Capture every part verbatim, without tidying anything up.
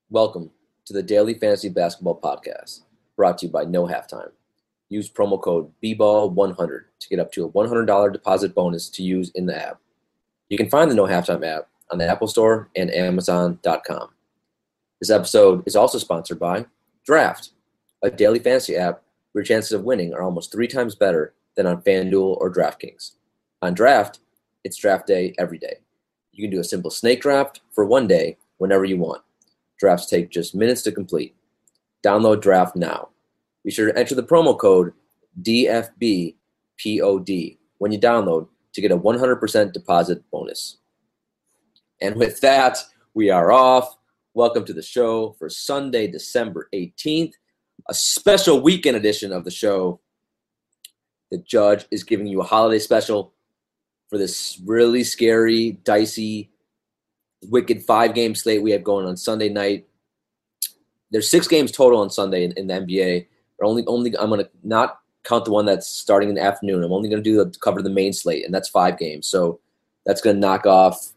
Welcome to the Daily Fantasy Basketball Podcast, brought to you by No Halftime. Use promo code B ball one hundred to get up to a one hundred dollars deposit bonus to use in the app. You can find the No Halftime app on the Apple Store and Amazon dot com. This episode is also sponsored by Draft, a daily fantasy app where your chances of winning are almost three times better than on FanDuel or DraftKings. On Draft, it's draft day every day. You can do a simple snake draft for one day whenever you want. Drafts take just minutes to complete. Download Draft now. Be sure to enter the promo code D F B P O D when you download to get a one hundred percent deposit bonus. And with that, we are off. Welcome to the show for Sunday, December eighteenth, a special weekend edition of the show. The Judge is giving you a holiday special for this really scary, dicey, wicked five-game slate we have going on Sunday night. There's six games total on Sunday in, in the N B A. Or only, only I'm going to not count the one that's starting in the afternoon. I'm only going to do the cover the main slate, and that's five games. So that's going to knock off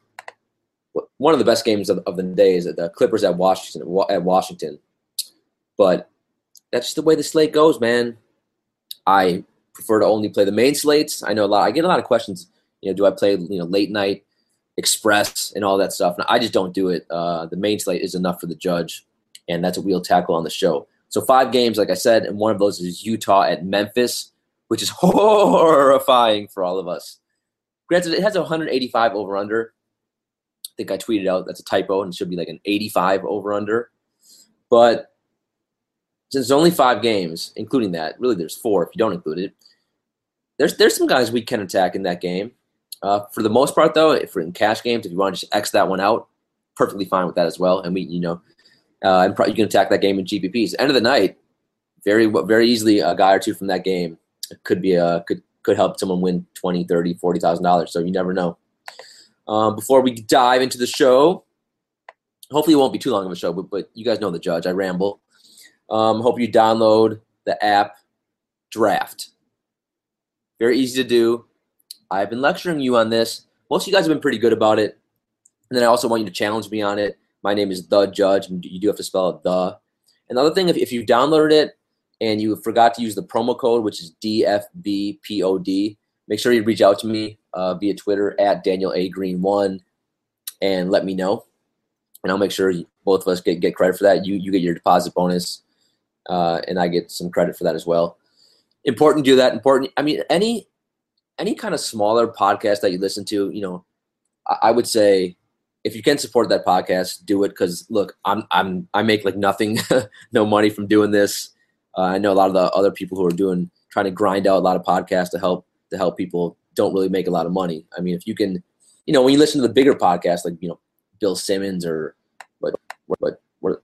one of the best games of, of the day is the Clippers at Washington. At Washington, but that's just the way the slate goes, man. I prefer to only play the main slates. I know a lot. I get a lot of questions. You know, do I play you know late night Express and all that stuff? And I just don't do it. Uh, the main slate is enough for the Judge, and that's what we'll tackle on the show. So five games, like I said, and one of those is Utah at Memphis, which is horrifying for all of us. Granted, it has a one hundred eighty-five over-under. I think I tweeted out that's a typo, and it should be like an eighty-five over-under. But since there's only five games, including that, really there's four if you don't include it, there's there's some guys we can attack in that game. Uh, for the most part, though, if we're in cash games, if you want to just X that one out, perfectly fine with that as well. And we, you know, uh, and probably you can attack that game in G P Ps. End of the night, very, very easily a guy or two from that game could be a could could help someone win twenty, thirty, forty thousand dollars. So you never know. Um, before we dive into the show, hopefully it won't be too long of a show, but but you guys know the Judge. I ramble. Um, hope you download the app Draft. Very easy to do. I've been lecturing you on this. Most of you guys have been pretty good about it. And then I also want you to challenge me on it. My name is The Judge, and you do have to spell it the. Another thing, if, if you downloaded it and you forgot to use the promo code, which is D F B P O D, make sure you reach out to me uh, via Twitter at Daniel A. Green one and let me know. And I'll make sure both of us get, get credit for that. You you get your deposit bonus, uh, and I get some credit for that as well. Important to do that. Important. I mean, any any kind of smaller podcast that you listen to, you know, I, I would say if you can support that podcast, do it. Because look, I'm I'm I make like nothing, no money from doing this. Uh, I know a lot of the other people who are doing trying to grind out a lot of podcasts to help to help people don't really make a lot of money. I mean, if you can, you know, when you listen to the bigger podcasts like you know Bill Simmons or what what what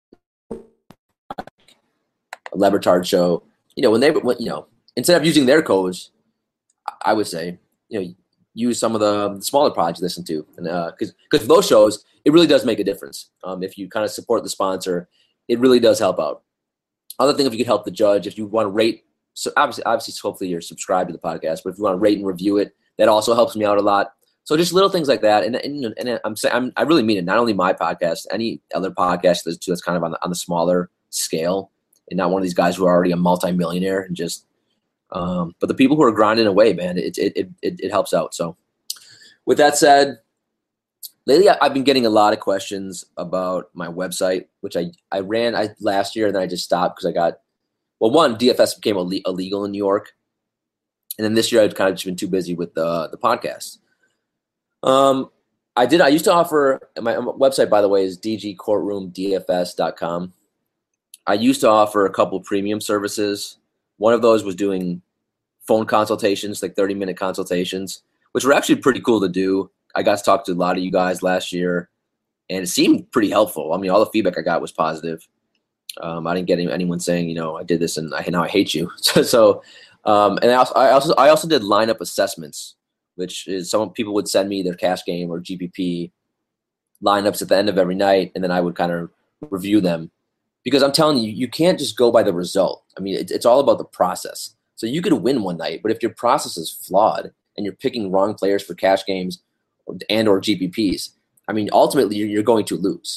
a Lebertard show, you know, when they when, you know instead of using their codes, I would say, you know, use some of the smaller pods you listen to. And because uh, because those shows, it really does make a difference. Um, if you kind of support the sponsor, it really does help out. Other thing, if you could help the Judge, if you want to rate, so obviously, obviously, hopefully you're subscribed to the podcast, but if you want to rate and review it, that also helps me out a lot. So just little things like that. And and, and I'm saying, I'm, I really mean it. Not only my podcast, any other podcast that's, that's kind of on the, on the smaller scale and not one of these guys who are already a multimillionaire and just, Um, but the people who are grinding away, man, it, it it it it helps out. So, with that said, lately I've been getting a lot of questions about my website, which I, I ran I last year and then I just stopped because I got, well, one, D F S became illegal in New York, and then this year I've kind of just been too busy with the the podcast. Um, I did I used to offer my website, by the way, is d g courtroom d f s dot com. I used to offer a couple premium services. One of those was doing phone consultations, like thirty-minute consultations, which were actually pretty cool to do. I got to talk to a lot of you guys last year, and it seemed pretty helpful. I mean, all the feedback I got was positive. Um, I didn't get any, anyone saying, you know, I did this and I, now I hate you. so, so um, and I also, I also, I also did lineup assessments, which is some people would send me their cash game or G P P lineups at the end of every night, and then I would kind of review them. Because I'm telling you, you can't just go by the result. I mean, it, it's all about the process. So you could win one night, but if your process is flawed and you're picking wrong players for cash games and or G P Ps, I mean, ultimately you're going to lose.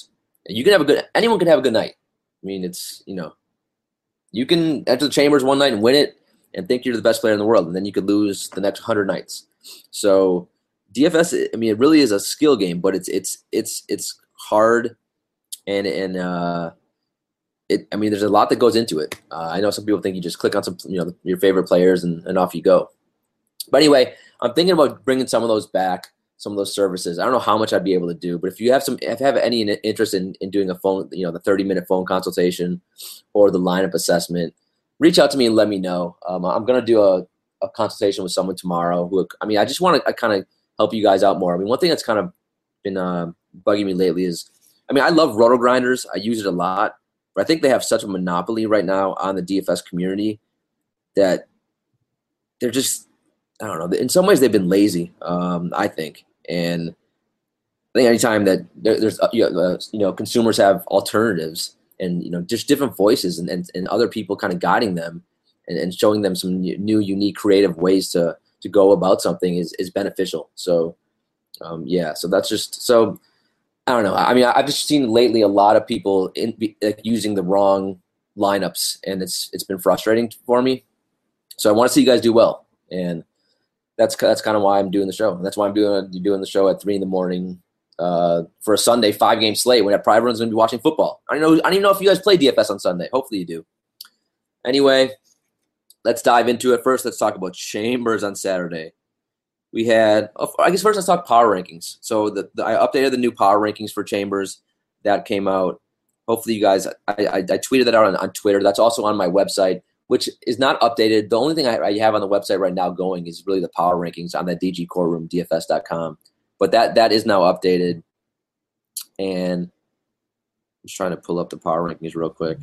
You can have a good – anyone can have a good night. I mean, it's, you know, you can enter the Chambers one night and win it and think you're the best player in the world, and then you could lose the next one hundred nights. So D F S, I mean, it really is a skill game, but it's it's it's it's hard, and and uh, it. I mean, there's a lot that goes into it. Uh, I know some people think you just click on some, you know, your favorite players and, and off you go. But anyway, I'm thinking about bringing some of those back, some of those services. I don't know how much I'd be able to do, but if you have some, if you have any interest in, in doing a phone, you know, the thirty minute phone consultation or the lineup assessment, reach out to me and let me know. Um, I'm going to do a, a consultation with someone tomorrow who, I mean, I just want to kind of help you guys out more. I mean, one thing that's kind of been uh, bugging me lately is, I mean, I love Roto Grinders. I use it a lot, but I think they have such a monopoly right now on the D F S community that they're just, I don't know. In some ways, they've been lazy, um, I think. And I think anytime that there, there's, uh, you, know, uh, you know, consumers have alternatives and, you know, just different voices and, and, and other people kind of guiding them and, and showing them some new, unique, creative ways to, to go about something is, is beneficial. So, um, yeah, so that's just, so I don't know. I mean, I've just seen lately a lot of people in, like, using the wrong lineups, and it's it's been frustrating for me. So I want to see you guys do well, and that's that's kind of why I'm doing the show. That's why I'm doing doing the show at three in the morning uh, for a Sunday five game slate when probably everyone's going to be watching football. I don't know. I don't even know if you guys play D F S on Sunday. Hopefully you do. Anyway, let's dive into it. First, let's talk about Chambers on Saturday. We had, I guess first let's talk power rankings. So the, the, I updated the new power rankings for Chambers. That came out. Hopefully you guys, I, I, I tweeted that out on, on Twitter. That's also on my website, which is not updated. The only thing I, I have on the website right now going is really the power rankings on that D G Core Room, D F S dot com. But that that is now updated. And I'm just trying to pull up the power rankings real quick.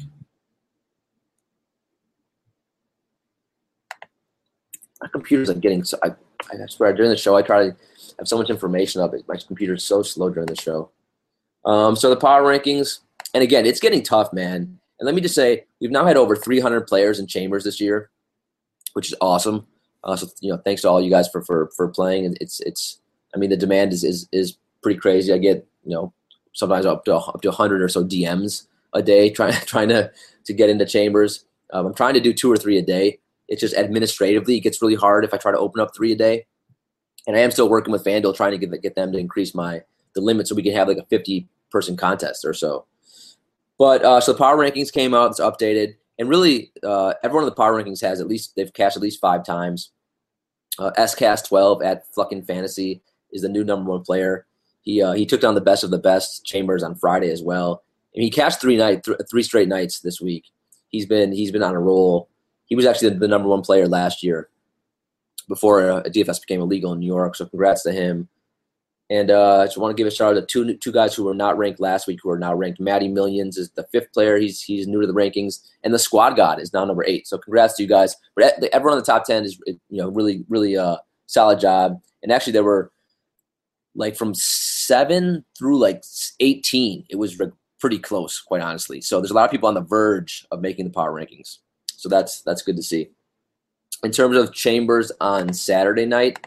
My computer's like getting so I, I swear during the show I try to have so much information up. My computer's so slow during the show. Um, so the power rankings, and again, it's getting tough, man. And let me just say, we've now had over three hundred players in Chambers this year, which is awesome. Uh, so you know, thanks to all you guys for for for playing. And it's it's, I mean, the demand is is is pretty crazy. I get, you know, sometimes up to up to one hundred or so D Ms a day trying trying to to get into Chambers. Um, I'm trying to do two or three a day. It's just administratively, it gets really hard if I try to open up three a day. And I am still working with FanDuel trying to get get them to increase my the limit so we can have like a fifty person contest or so. But uh, so the power rankings came out, it's updated, and really uh, everyone in the power rankings has at least they've cashed at least five times. Uh, S Cast twelve at Fucking Fantasy is the new number one player. He uh, he took down the best of the best Chambers on Friday as well, and he cashed three night th- three straight nights this week. He's been he's been on a roll. He was actually the, the number one player last year before uh, D F S became illegal in New York. So congrats to him. And uh, I just want to give a shout out to two two guys who were not ranked last week who are now ranked. Matty Millions is the fifth player. He's he's new to the rankings, and the Squad God is now number eight. So congrats to you guys. But everyone in the top ten is, you know, really really uh, solid job. And actually, there were like from seven through like eighteen. It was pretty close, quite honestly. So there's a lot of people on the verge of making the power rankings. So that's that's good to see. In terms of Chambers on Saturday night,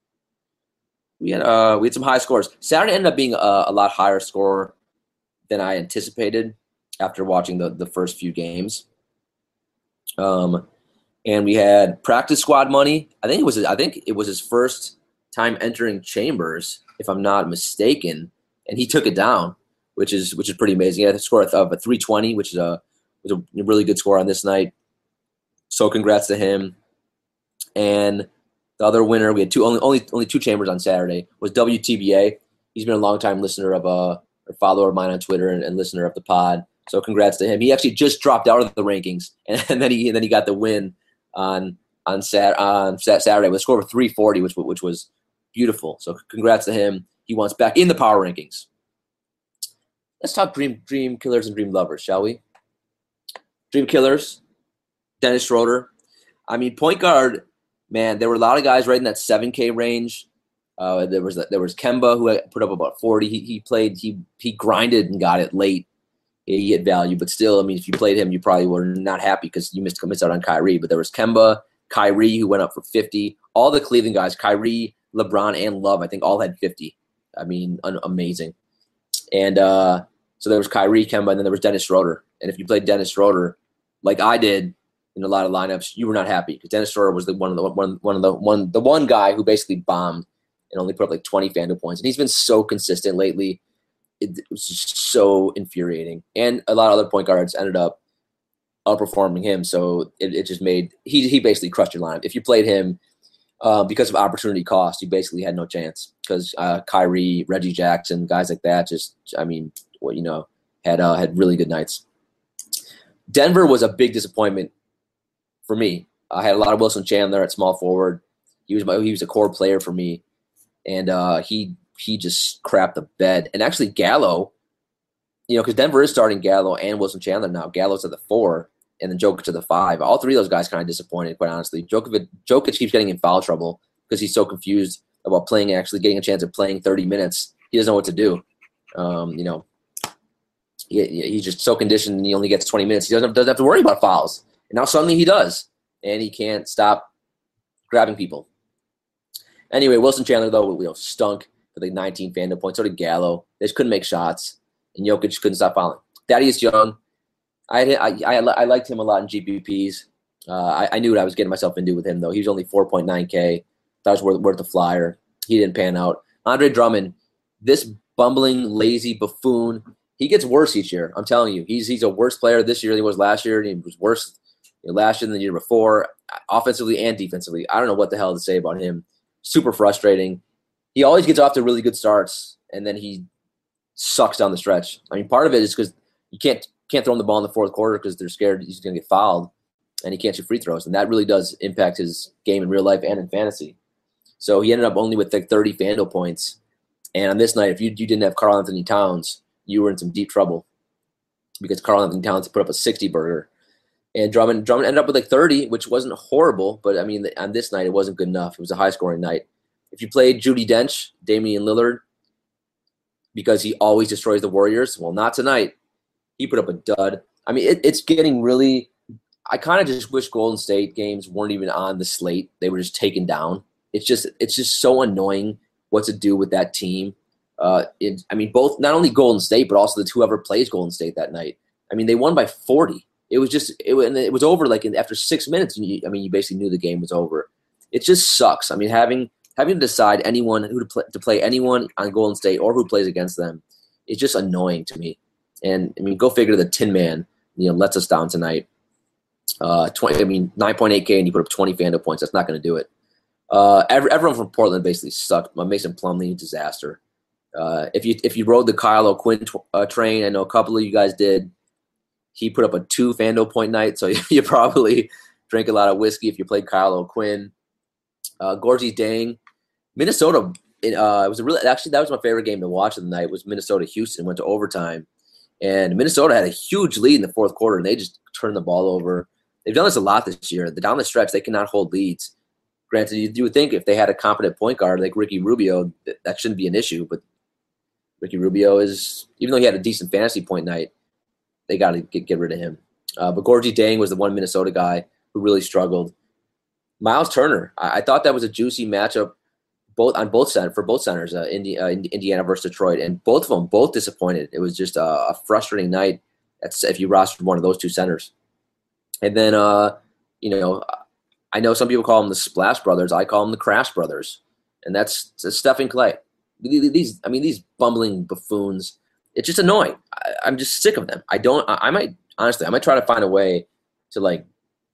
we had uh, we had some high scores. Saturday ended up being a, a lot higher score than I anticipated after watching the, the first few games. Um, and we had practice squad money. I think it was I think it was his first time entering Chambers, if I'm not mistaken, and he took it down, which is which is pretty amazing. He had a score of a three twenty, which is a was a really good score on this night. So congrats to him. And the other winner, we had two only only only two Chambers on Saturday, was W T B A. He's been a long-time listener of uh, or follower of mine on Twitter and, and listener of the pod. So congrats to him. He actually just dropped out of the rankings, and, and then he and then he got the win on on Sat on Saturday with a score of three forty, which which was beautiful. So congrats to him. He wants back in the power rankings. Let's talk dream dream killers and dream lovers, shall we? Dream killers. Dennis Schroeder. I mean, point guard, man, there were a lot of guys right in that seven K range. Uh, there was there was Kemba who put up about forty. He he played he he grinded and got it late. He had value, but still, I mean, if you played him, you probably were not happy because you missed missed out on Kyrie. But there was Kemba, Kyrie who went up for fifty. All the Cleveland guys, Kyrie, LeBron, and Love, I think all had fifty. I mean, un- amazing. And uh, So there was Kyrie, Kemba, and then there was Dennis Schroeder. And if you played Dennis Schroeder, like I did in a lot of lineups, you were not happy because Dennis Schroeder was the one of the one one of the one the one guy who basically bombed and only put up like twenty FanDuel points. And he's been so consistent lately. It, it was just so infuriating. And a lot of other point guards ended up outperforming him. So it, it just made he he basically crushed your lineup. If you played him uh, because of opportunity cost, you basically had no chance because uh, Kyrie, Reggie Jackson, guys like that, just I mean, well, you know, had uh, had really good nights. Denver was a big disappointment for me. I had a lot of Wilson Chandler at small forward. He was my he was a core player for me, and uh, he he just crapped the bed. And actually, Gallo, you know, because Denver is starting Gallo and Wilson Chandler now. Gallo's at the four, and then Jokic to the five. All three of those guys kind of disappointed, quite honestly. Jokic Jokic keeps getting in foul trouble because he's so confused about playing, actually getting a chance of playing thirty minutes. He doesn't know what to do. Um, you know, he, he's just so conditioned, and he only gets twenty minutes. He doesn't doesn't have to worry about fouls. And now suddenly he does, and he can't stop grabbing people. Anyway, Wilson Chandler, though, you know, stunk for like nineteen FanDuel points. So did Gallo. They just couldn't make shots, and Jokic couldn't stop fouling. Thaddeus Young, I I, I, I liked him a lot in G P Ps. Uh, I, I knew what I was getting myself into with him, though. He was only four point nine K. That was worth, worth the flyer. He didn't pan out. Andre Drummond, this bumbling, lazy buffoon, he gets worse each year. I'm telling you. He's he's a worse player this year than he was last year, and he was worse last year than the year before, offensively and defensively. I don't know what the hell to say about him. Super frustrating. He always gets off to really good starts, and then he sucks down the stretch. I mean, part of it is because you can't can't throw him the ball in the fourth quarter because they're scared he's going to get fouled, and he can't shoot free throws, and that really does impact his game in real life and in fantasy. So he ended up only with like thirty FanDuel points, and on this night, if you, you didn't have Karl Anthony Towns, you were in some deep trouble because Karl Anthony Towns put up a sixty burger. And Drummond Drummond ended up with like thirty, which wasn't horrible, but I mean, on this night, it wasn't good enough. It was a high-scoring night. If you played Judi Dench, Damian Lillard, because he always destroys the Warriors, well, not tonight. He put up a dud. I mean, it, it's getting really – I kind of just wish Golden State games weren't even on the slate. They were just taken down. It's just it's just so annoying what to do with that team. Uh, it, I mean, both not only Golden State, but also the whoever plays Golden State that night. I mean, they won by forty. It was just it, and it was over like in, after six minutes. And you, I mean, you basically knew the game was over. It just sucks. I mean, having having to decide anyone who to play, to play anyone on Golden State or who plays against them is just annoying to me. And I mean, go figure. The Tin Man, you know, lets us down tonight. Uh, twenty. I mean, nine point eight K, and you put up twenty FanDuel points. That's not going to do it. Uh, every, everyone from Portland basically sucked. Mason Plumlee, disaster. Uh, if you if you rode the Kyle O'Quinn t- uh, train, I know a couple of you guys did. He put up a two FanDuel point night, so you probably drank a lot of whiskey if you played Kyle O'Quinn. Uh, Gorgie Dang, Minnesota. It, uh, it was a really actually that was my favorite game to watch of the night. Was Minnesota Houston, went to overtime, and Minnesota had a huge lead in the fourth quarter, and they just turned the ball over. They've done this a lot this year. The down the stretch, they cannot hold leads. Granted, you, you would think if they had a competent point guard like Ricky Rubio, that, that shouldn't be an issue. But Ricky Rubio is, even though he had a decent fantasy point night, they got to get, get rid of him. Uh, but Gorgie Dang was the one Minnesota guy who really struggled. Miles Turner, I, I thought that was a juicy matchup both on both center for both centers, uh, Indi- uh, Indiana versus Detroit, and both of them both disappointed. It was just a, a frustrating night that's, if you rostered one of those two centers. And then, uh, you know, I know some people call them the Splash Brothers. I call them the Crash Brothers, and that's, that's Steph and Clay. These, I mean, these bumbling buffoons. It's just annoying. I, I'm just sick of them. I don't. I, I might honestly. I might try to find a way to like.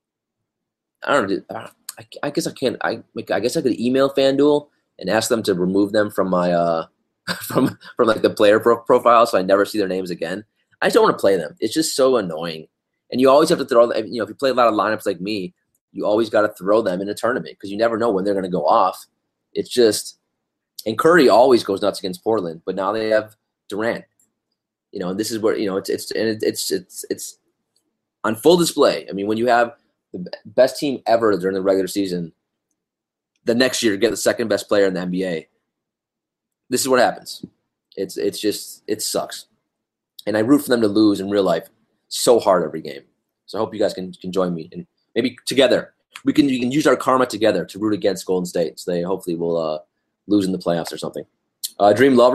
I don't know. I, I guess I can't. I I guess I could email FanDuel and ask them to remove them from my uh from from like the player pro- profile, so I never see their names again. I just don't want to play them. It's just so annoying, and you always have to throw. You know, if you play a lot of lineups like me, you always got to throw them in a tournament because you never know when they're going to go off. It's just, and Curry always goes nuts against Portland, but now they have Durant. You know, and this is where, you know, it's it's and it's it's it's on full display. I mean, when you have the best team ever during the regular season, the next year get the second best player in the N B A. This is what happens. It's it's just it sucks, and I root for them to lose in real life so hard every game. So I hope you guys can can join me, and maybe together we can we can use our karma together to root against Golden State. So they hopefully will uh, lose in the playoffs or something. Uh, Dream Lovers.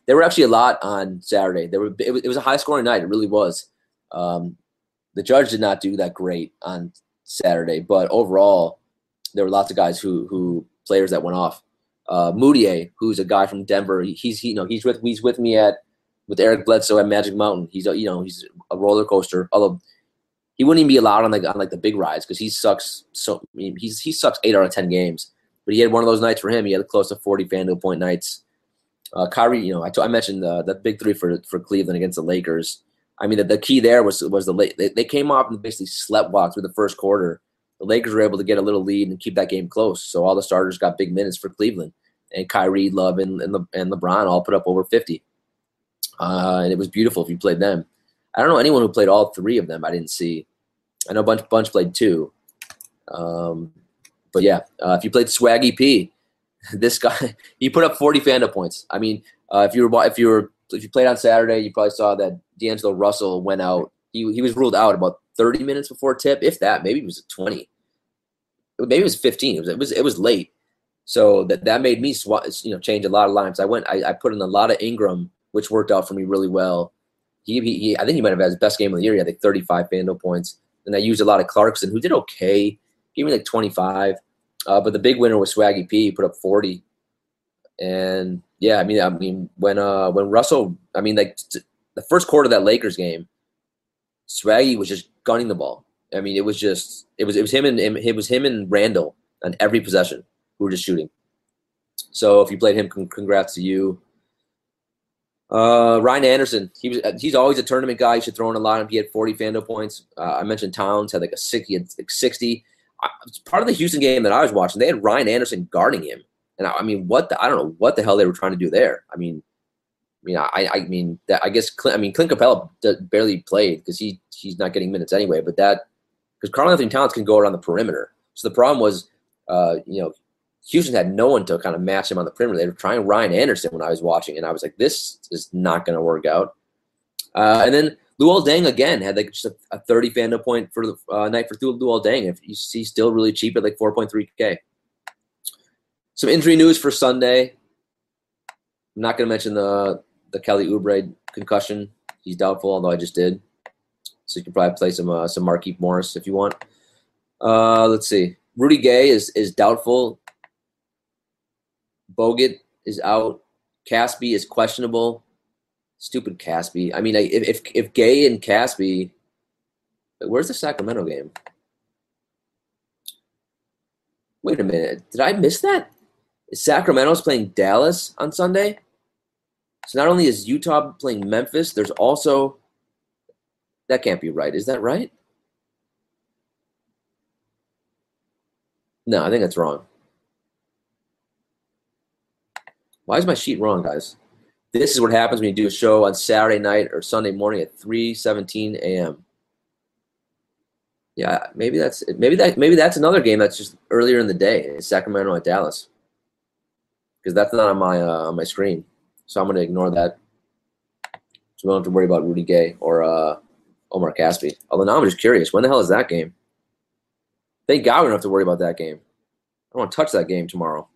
there were actually a lot on Saturday. There were it was, it was a high scoring night. It really was. Um, the Judge did not do that great on Saturday, but overall, there were lots of guys who who players that went off. Uh, Moutier, who's a guy from Denver, he's he, you know he's with he's with me at with Eric Bledsoe at Magic Mountain. He's a, you know he's a roller coaster. Although he wouldn't even be allowed on like on like the big rides because he sucks. So I mean, he's he sucks eight out of ten games. But he had one of those nights for him. He had close to forty FanDuel point nights. Uh, Kyrie, you know, I, t- I mentioned the the big three for for Cleveland against the Lakers. I mean, the, the key there was was the late. They, they came off and basically sleptwalked through the first quarter. The Lakers were able to get a little lead and keep that game close. So all the starters got big minutes for Cleveland, and Kyrie, Love, and and, Le, and LeBron all put up over fifty. Uh, and it was beautiful if you played them. I don't know anyone who played all three of them. I didn't see. I know Bunch Bunch played two. Um, but yeah, uh, if you played Swaggy P, this guy he put up forty FanDuel points. I mean, uh, if you were if you were if you played on Saturday, you probably saw that D'Angelo Russell went out. He he was ruled out about thirty minutes before tip, if that. Maybe it was twenty. Maybe it was fifteen. It was it was it was late. So that that made me sw- you know change a lot of lines. I went I, I put in a lot of Ingram, which worked out for me really well. He, he, he I think he might have had his best game of the year. He had like thirty-five FanDuel points. And I used a lot of Clarkson, who did okay. Gave me like twenty-five. Uh, but the big winner was Swaggy P. He put up forty. And yeah, I mean, I mean, when uh, when Russell, I mean, like t- the first quarter of that Lakers game, Swaggy was just gunning the ball. I mean, it was just it was it was him and it was him and Randall on every possession who were just shooting. So if you played him, congrats to you. Uh, Ryan Anderson, he was he's always a tournament guy. You should throw in a lineup. He had forty FanDuel points. Uh, I mentioned Towns had like a six. He had like sixty. I, part of the Houston game that I was watching, they had Ryan Anderson guarding him, and I, I mean, what the, I don't know what the hell they were trying to do there. I mean, I mean, I I mean that I guess Clint, I mean Clint Capella barely played because he he's not getting minutes anyway. But that because Karl-Anthony Towns can go around the perimeter. So the problem was, uh, you know. Houston had no one to kind of match him on the perimeter. They were trying Ryan Anderson when I was watching, and I was like, this is not going to work out. Uh, and then Luol Deng again had like just a, a thirty FanDuel point for the uh, night for Luol Deng. If he's, he's still really cheap at like four point three K. Some injury news for Sunday. I'm not going to mention the the Kelly Oubre concussion. He's doubtful, although I just did. So you can probably play some uh, some Markieff Morris if you want. Uh, let's see. Rudy Gay is is doubtful. Bogut is out. Caspi is questionable. Stupid Caspi. I mean, if if, if Gay and Caspi, where's the Sacramento game? Wait a minute. Did I miss that? Is Sacramento's playing Dallas on Sunday? So not only is Utah playing Memphis, there's also – that can't be right. Is that right? No, I think that's wrong. Why is my sheet wrong, guys? This is what happens when you do a show on Saturday night or Sunday morning at three seventeen a.m. Yeah, maybe that's maybe that maybe that's another game that's just earlier in the day. It's Sacramento at Dallas, because that's not on my uh, on my screen. So I'm going to ignore that. So we don't have to worry about Rudy Gay or uh, Omar Caspi. Although now I'm just curious, when the hell is that game? Thank God we don't have to worry about that game. I don't want to touch that game tomorrow.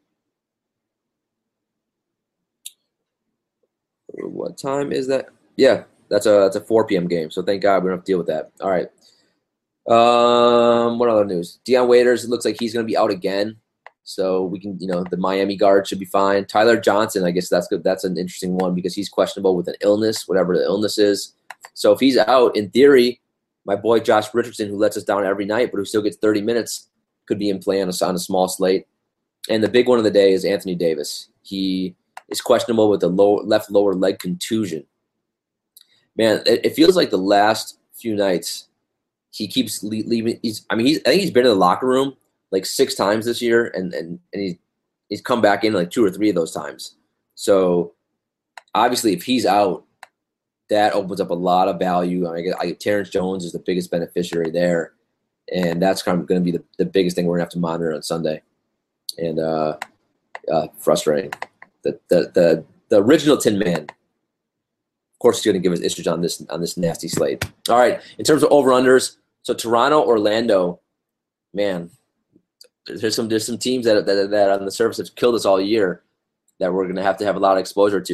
What time is that? Yeah, that's a that's a four p.m. game. So thank God we don't have to deal with that. All right. Um, what other news? Deion Waiters, it looks like he's going to be out again. So we can, you know, the Miami guard should be fine. Tyler Johnson, I guess that's good. That's an interesting one because he's questionable with an illness, whatever the illness is. So if he's out, in theory, my boy Josh Richardson, who lets us down every night, but who still gets thirty minutes, could be in play on a, on a small slate. And the big one of the day is Anthony Davis. He is questionable with a low, left lower leg contusion. Man, it, it feels like the last few nights he keeps leaving. He's, I mean, he's, I think he's been in the locker room like six times this year, and and and he's he's come back in like two or three of those times. So obviously, if he's out, that opens up a lot of value. I mean, I, Terrence Jones is the biggest beneficiary there, and that's kind of going to be the, the biggest thing we're going to have to monitor on Sunday. And uh, uh, frustrating. The, the the the original Tin Man, of course, is going to give us issues on this on this nasty slate. All right, in terms of over unders, so Toronto, Orlando, man, there's some there's some teams that that that on the surface have killed us all year that we're going to have to have a lot of exposure to.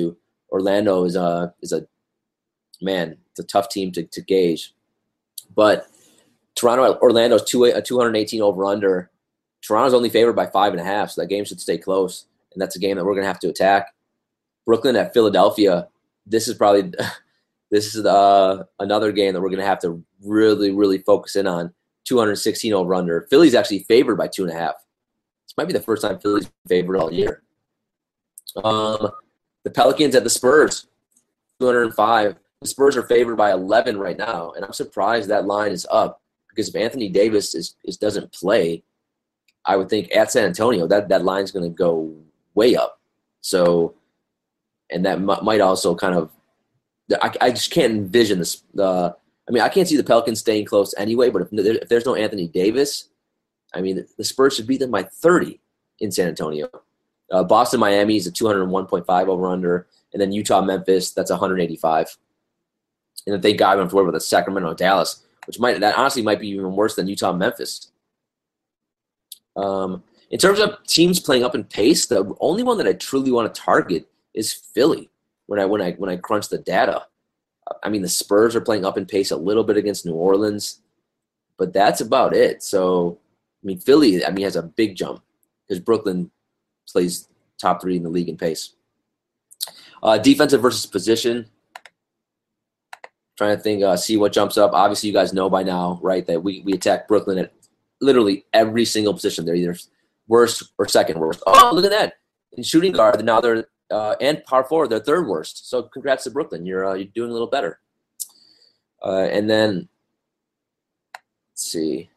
Orlando is a is a man. It's a tough team to, to gauge, but Toronto Orlando's two a two hundred eighteen over under. Toronto's only favored by five and a half, so that game should stay close, and that's a game that we're going to have to attack. Brooklyn at Philadelphia. This is probably this is uh, another game that we're going to have to really really focus in on. two hundred sixteen over under. Philly's actually favored by two and a half. This might be the first time Philly's favored all year. Um, the Pelicans at the Spurs, two hundred five. The Spurs are favored by eleven right now, and I'm surprised that line is up because if Anthony Davis is, is doesn't play, I would think at San Antonio that that line's going to go way up. So, and that m- might also kind of, I, I just can't envision this. Uh, I mean, I can't see the Pelicans staying close anyway. But if, if there's no Anthony Davis, I mean, the Spurs should beat them by thirty in San Antonio. Uh, Boston, Miami is a two hundred one point five over under, and then Utah, Memphis, that's one hundred eighty-five. And if they got them to work with a Sacramento, Dallas, which might that honestly might be even worse than Utah, Memphis. Um, in terms of teams playing up in pace, the only one that I truly want to target is Philly. When I when I when I crunch the data, I mean the Spurs are playing up in pace a little bit against New Orleans, but that's about it. So I mean Philly, I mean has a big jump because Brooklyn plays top three in the league in pace. Uh, defensive versus position. Trying to think, uh, see what jumps up. Obviously, you guys know by now, right, that we, we attack Brooklyn at literally every single position. They're either worst or second worst. Oh, look at that. In shooting guard, now they're uh, and power forward, they're third worst. So congrats to Brooklyn. You're uh, you're doing a little better. Uh, and then, let's see.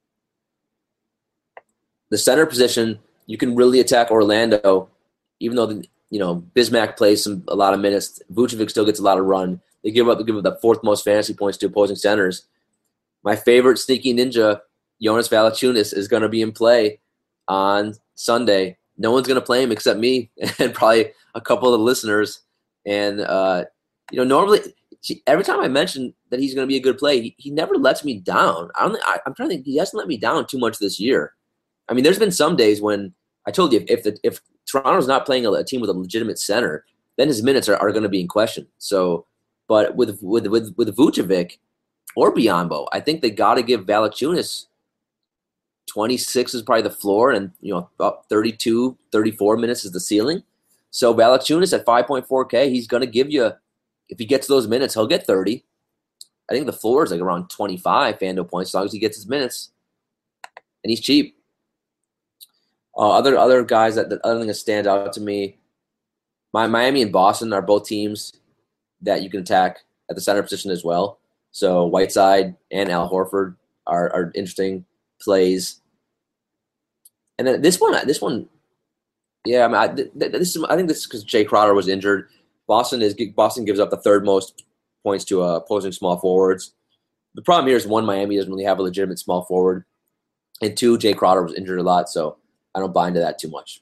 The center position, you can really attack Orlando, even though, the, you know, Bismack plays some a lot of minutes. Vucevic still gets a lot of run. They give up, they give up the fourth most fantasy points to opposing centers. My favorite sneaky ninja, Jonas Valanciunas, is going to be in play on Sunday. No one's going to play him except me and probably a couple of the listeners. And, uh, you know, normally, every time I mention that he's going to be a good play, he, he never lets me down. I don't, I, I'm trying to think, he hasn't let me down too much this year. I mean, there's been some days when I told you if the, if Toronto's not playing a, a team with a legitimate center, then his minutes are, are going to be in question. So, but with with with with Vucevic or Biyombo, I think they got to give Valanciunas twenty-six is probably the floor, and you know about thirty-two, thirty-four minutes is the ceiling. So Valanciunas at five point four K, he's going to give you, if he gets those minutes, he'll get thirty. I think the floor is like around twenty-five FanDuel points as long as he gets his minutes, and he's cheap. Uh, other other guys that, that other thing that stand out to me, my Miami and Boston are both teams that you can attack at the center position as well. So Whiteside and Al Horford are, are interesting plays. And then this one, this one, yeah, I mean, I, this is, I think this is because Jay Crowder was injured. Boston is Boston gives up the third most points to uh, opposing small forwards. The problem here is one, Miami doesn't really have a legitimate small forward, and two, Jay Crowder was injured a lot, so I don't buy into that too much.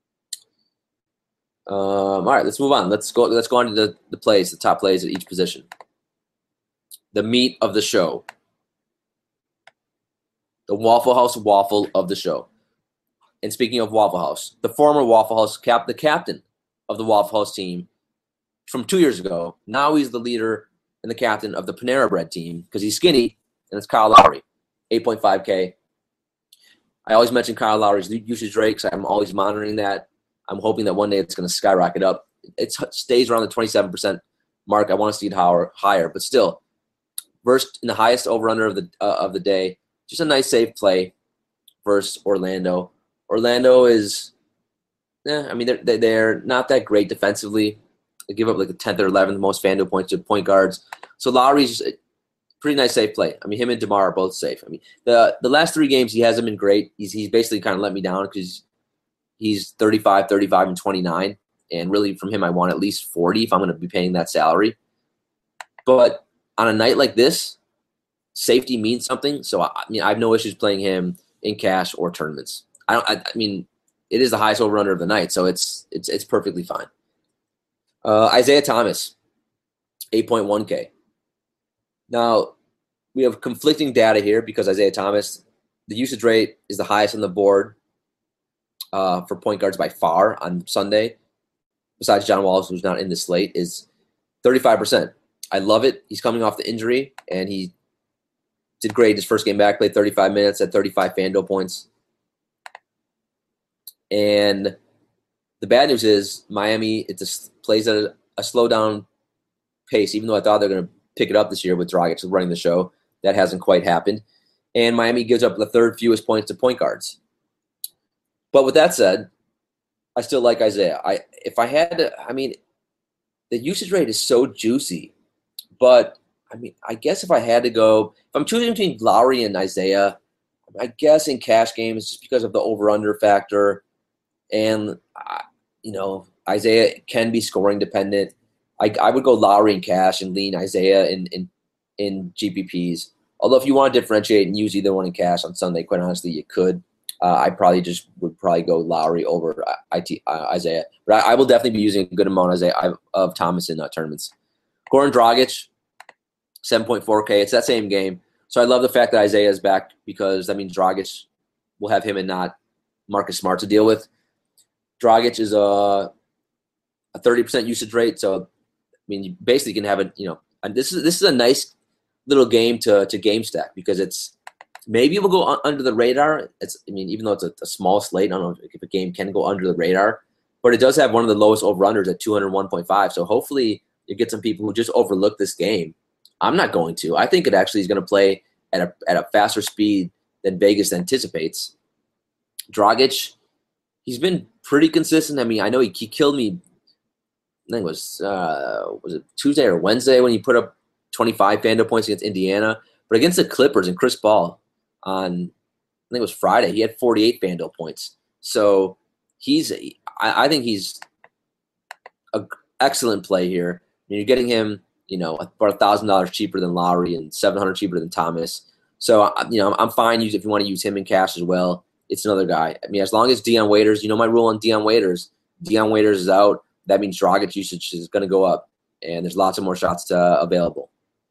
Um, all right, let's move on. Let's go. Let's go on to the, the plays, the top plays at each position. The meat of the show. The Waffle House waffle of the show. And speaking of Waffle House, the former Waffle House cap, the captain of the Waffle House team from two years ago. Now he's the leader and the captain of the Panera Bread team because he's skinny, and it's Kyle Lowry, eight point five K. I always mention Kyle Lowry's usage rate because I'm always monitoring that. I'm hoping that one day it's going to skyrocket up. It stays around the twenty-seven percent mark. I want to see it higher, but still, versed in the highest over-under of the uh, of the day. Just a nice, safe play versus Orlando. Orlando is, eh, I mean, they're, they're not that great defensively. They give up like the tenth or eleventh most FanDuel points to point guards. So Lowry's a pretty nice, safe play. I mean, him and DeMar are both safe. I mean, the the last three games he hasn't been great. He's he's basically kind of let me down because he's thirty-five, thirty-five, and twenty-nine. And really, from him, I want at least forty if I'm going to be paying that salary. But on a night like this, safety means something. So, I mean, I have no issues playing him in cash or tournaments. I don't. I, I mean, it is the highest over-under of the night, so it's it's it's perfectly fine. Uh, Isaiah Thomas, eight point one K. Now, we have conflicting data here because Isaiah Thomas, the usage rate is the highest on the board uh, for point guards by far on Sunday. besides John Wallace, who's not in the slate, is thirty-five percent. I love it. He's coming off the injury, and he did great his first game back, played thirty-five minutes at thirty-five FanDuel points. And the bad news is Miami, it just plays at a, a slow down pace, even though I thought they were going to pick it up this year with Dragic running the show. That hasn't quite happened. And Miami gives up the third fewest points to point guards. But with that said, I still like Isaiah. I if I had to, I mean, the usage rate is so juicy. But, I mean, I guess if I had to go, if I'm choosing between Lowry and Isaiah, I guess in cash games, just because of the over-under factor, and, uh, you know, Isaiah can be scoring dependent. I, I would go Lowry in cash and lean Isaiah in, in, in G P Ps. Although if you want to differentiate and use either one in cash on Sunday, quite honestly, you could. Uh, I probably just would probably go Lowry over I T, uh, Isaiah. But I, I will definitely be using a good amount of, Isaiah, of Thomas in uh, tournaments. Goran Dragic, seven point four K. It's that same game. So I love the fact that Isaiah is back because that means Dragic will have him and not Marcus Smart to deal with. Dragic is a, a thirty percent usage rate. So, I mean, you basically can have it, you know, and this is this is a nice little game to to game stack because it's maybe it will go un- under the radar. It's I mean, even though it's a, a small slate, I don't know if a game can go under the radar, but it does have one of the lowest over-unders at two hundred one point five. So hopefully you get some people who just overlook this game. I'm not going to. I think it actually is going to play at a at a faster speed than Vegas anticipates. Dragic, he's been pretty consistent. I mean, I know he, he killed me. I think it was uh, was it Tuesday or Wednesday when he put up twenty-five FanDuel points against Indiana, but against the Clippers and Chris Paul on I think it was Friday, he had forty-eight FanDuel points. So he's I, I think he's an excellent play here. I mean, you're getting him, you know, about a thousand dollars cheaper than Lowry and seven hundred cheaper than Thomas. So you know, I'm fine if you want to use him in cash as well. It's another guy. I mean, as long as Dion Waiters, you know my rule on Dion Waiters. Dion Waiters is out. That means Dragic usage is going to go up, and there's lots of more shots to, available.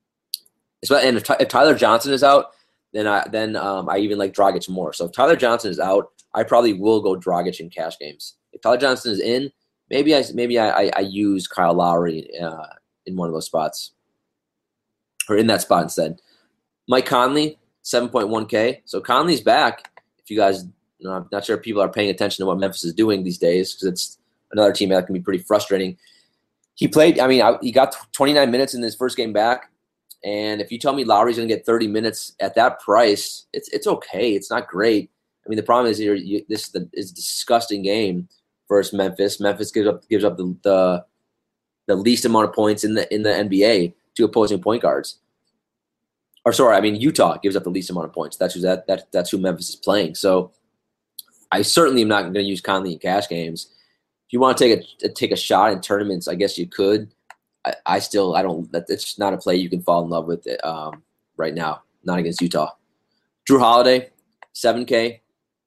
And if, if Tyler Johnson is out, then I then um, I even like Dragic more. So if Tyler Johnson is out, I probably will go Dragic in cash games. If Tyler Johnson is in, maybe I maybe I, I, I use Kyle Lowry uh, in one of those spots, or in that spot instead. Mike Conley, seven point one K. So Conley's back. If you guys, you know, I'm not sure if people are paying attention to what Memphis is doing these days because it's another team that can be pretty frustrating. He played, I mean, I, he got twenty-nine minutes in his first game back. And if you tell me Lowry's going to get thirty minutes at that price, it's it's okay. It's not great. I mean, the problem is here, you, this is, the, is a disgusting game versus Memphis. Memphis gives up gives up the, the the least amount of points in the in the N B A to opposing point guards. Or sorry, I mean Utah gives up the least amount of points. That's who that, that that's who Memphis is playing. So I certainly am not going to use Conley in cash games. If you want to take a take a shot in tournaments, I guess you could. I, I still I don't. It's not a play you can fall in love with it, um, right now. Not against Utah. Jrue Holiday, seven K.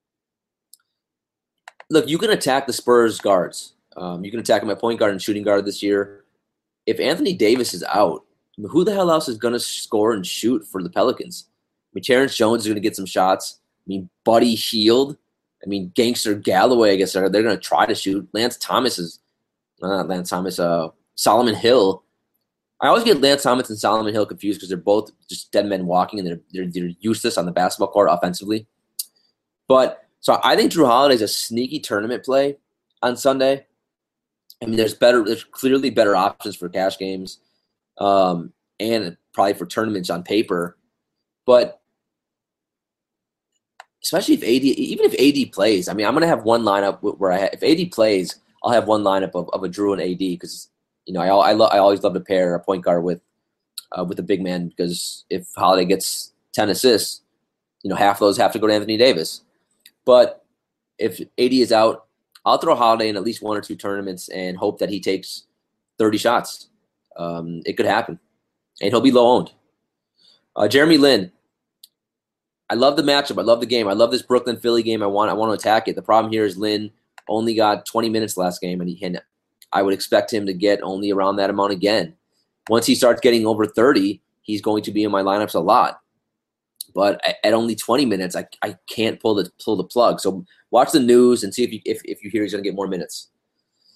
Look, you can attack the Spurs guards. Um, you can attack them at point guard and shooting guard this year. If Anthony Davis is out, I mean, who the hell else is going to score and shoot for the Pelicans? I mean, Terrence Jones is going to get some shots. I mean, Buddy Hield. I mean, Gangster Galloway, I guess they're, they're going to try to shoot. Lance Thomas is uh, – not Lance Thomas, uh, Solomon Hill. I always get Lance Thomas and Solomon Hill confused because they're both just dead men walking and they're, they're, they're useless on the basketball court offensively. But – so I think Jrue Holiday is a sneaky tournament play on Sunday. I mean, there's better – there's clearly better options for cash games. Um, and probably for tournaments on paper. But especially if A D, even if A D plays, I mean, I'm going to have one lineup where I have, if A D plays, I'll have one lineup of, of a Jrue and A D because, you know, I I, lo- I always love to pair a point guard with uh, with a big man because if Holiday gets ten assists, you know, half of those have to go to Anthony Davis. But if A D is out, I'll throw Holiday in at least one or two tournaments and hope that he takes thirty shots. Um, it could happen. And he'll be low owned. Uh, Jeremy Lin. I love the matchup. I love the game. I love this Brooklyn-Philly game. I want I want to attack it. The problem here is Lin only got twenty minutes last game, and, he, and I would expect him to get only around that amount again. Once he starts getting over thirty, he's going to be in my lineups a lot. But at only twenty minutes, I, I can't pull the pull the plug. So watch the news and see if you if, if you hear he's going to get more minutes.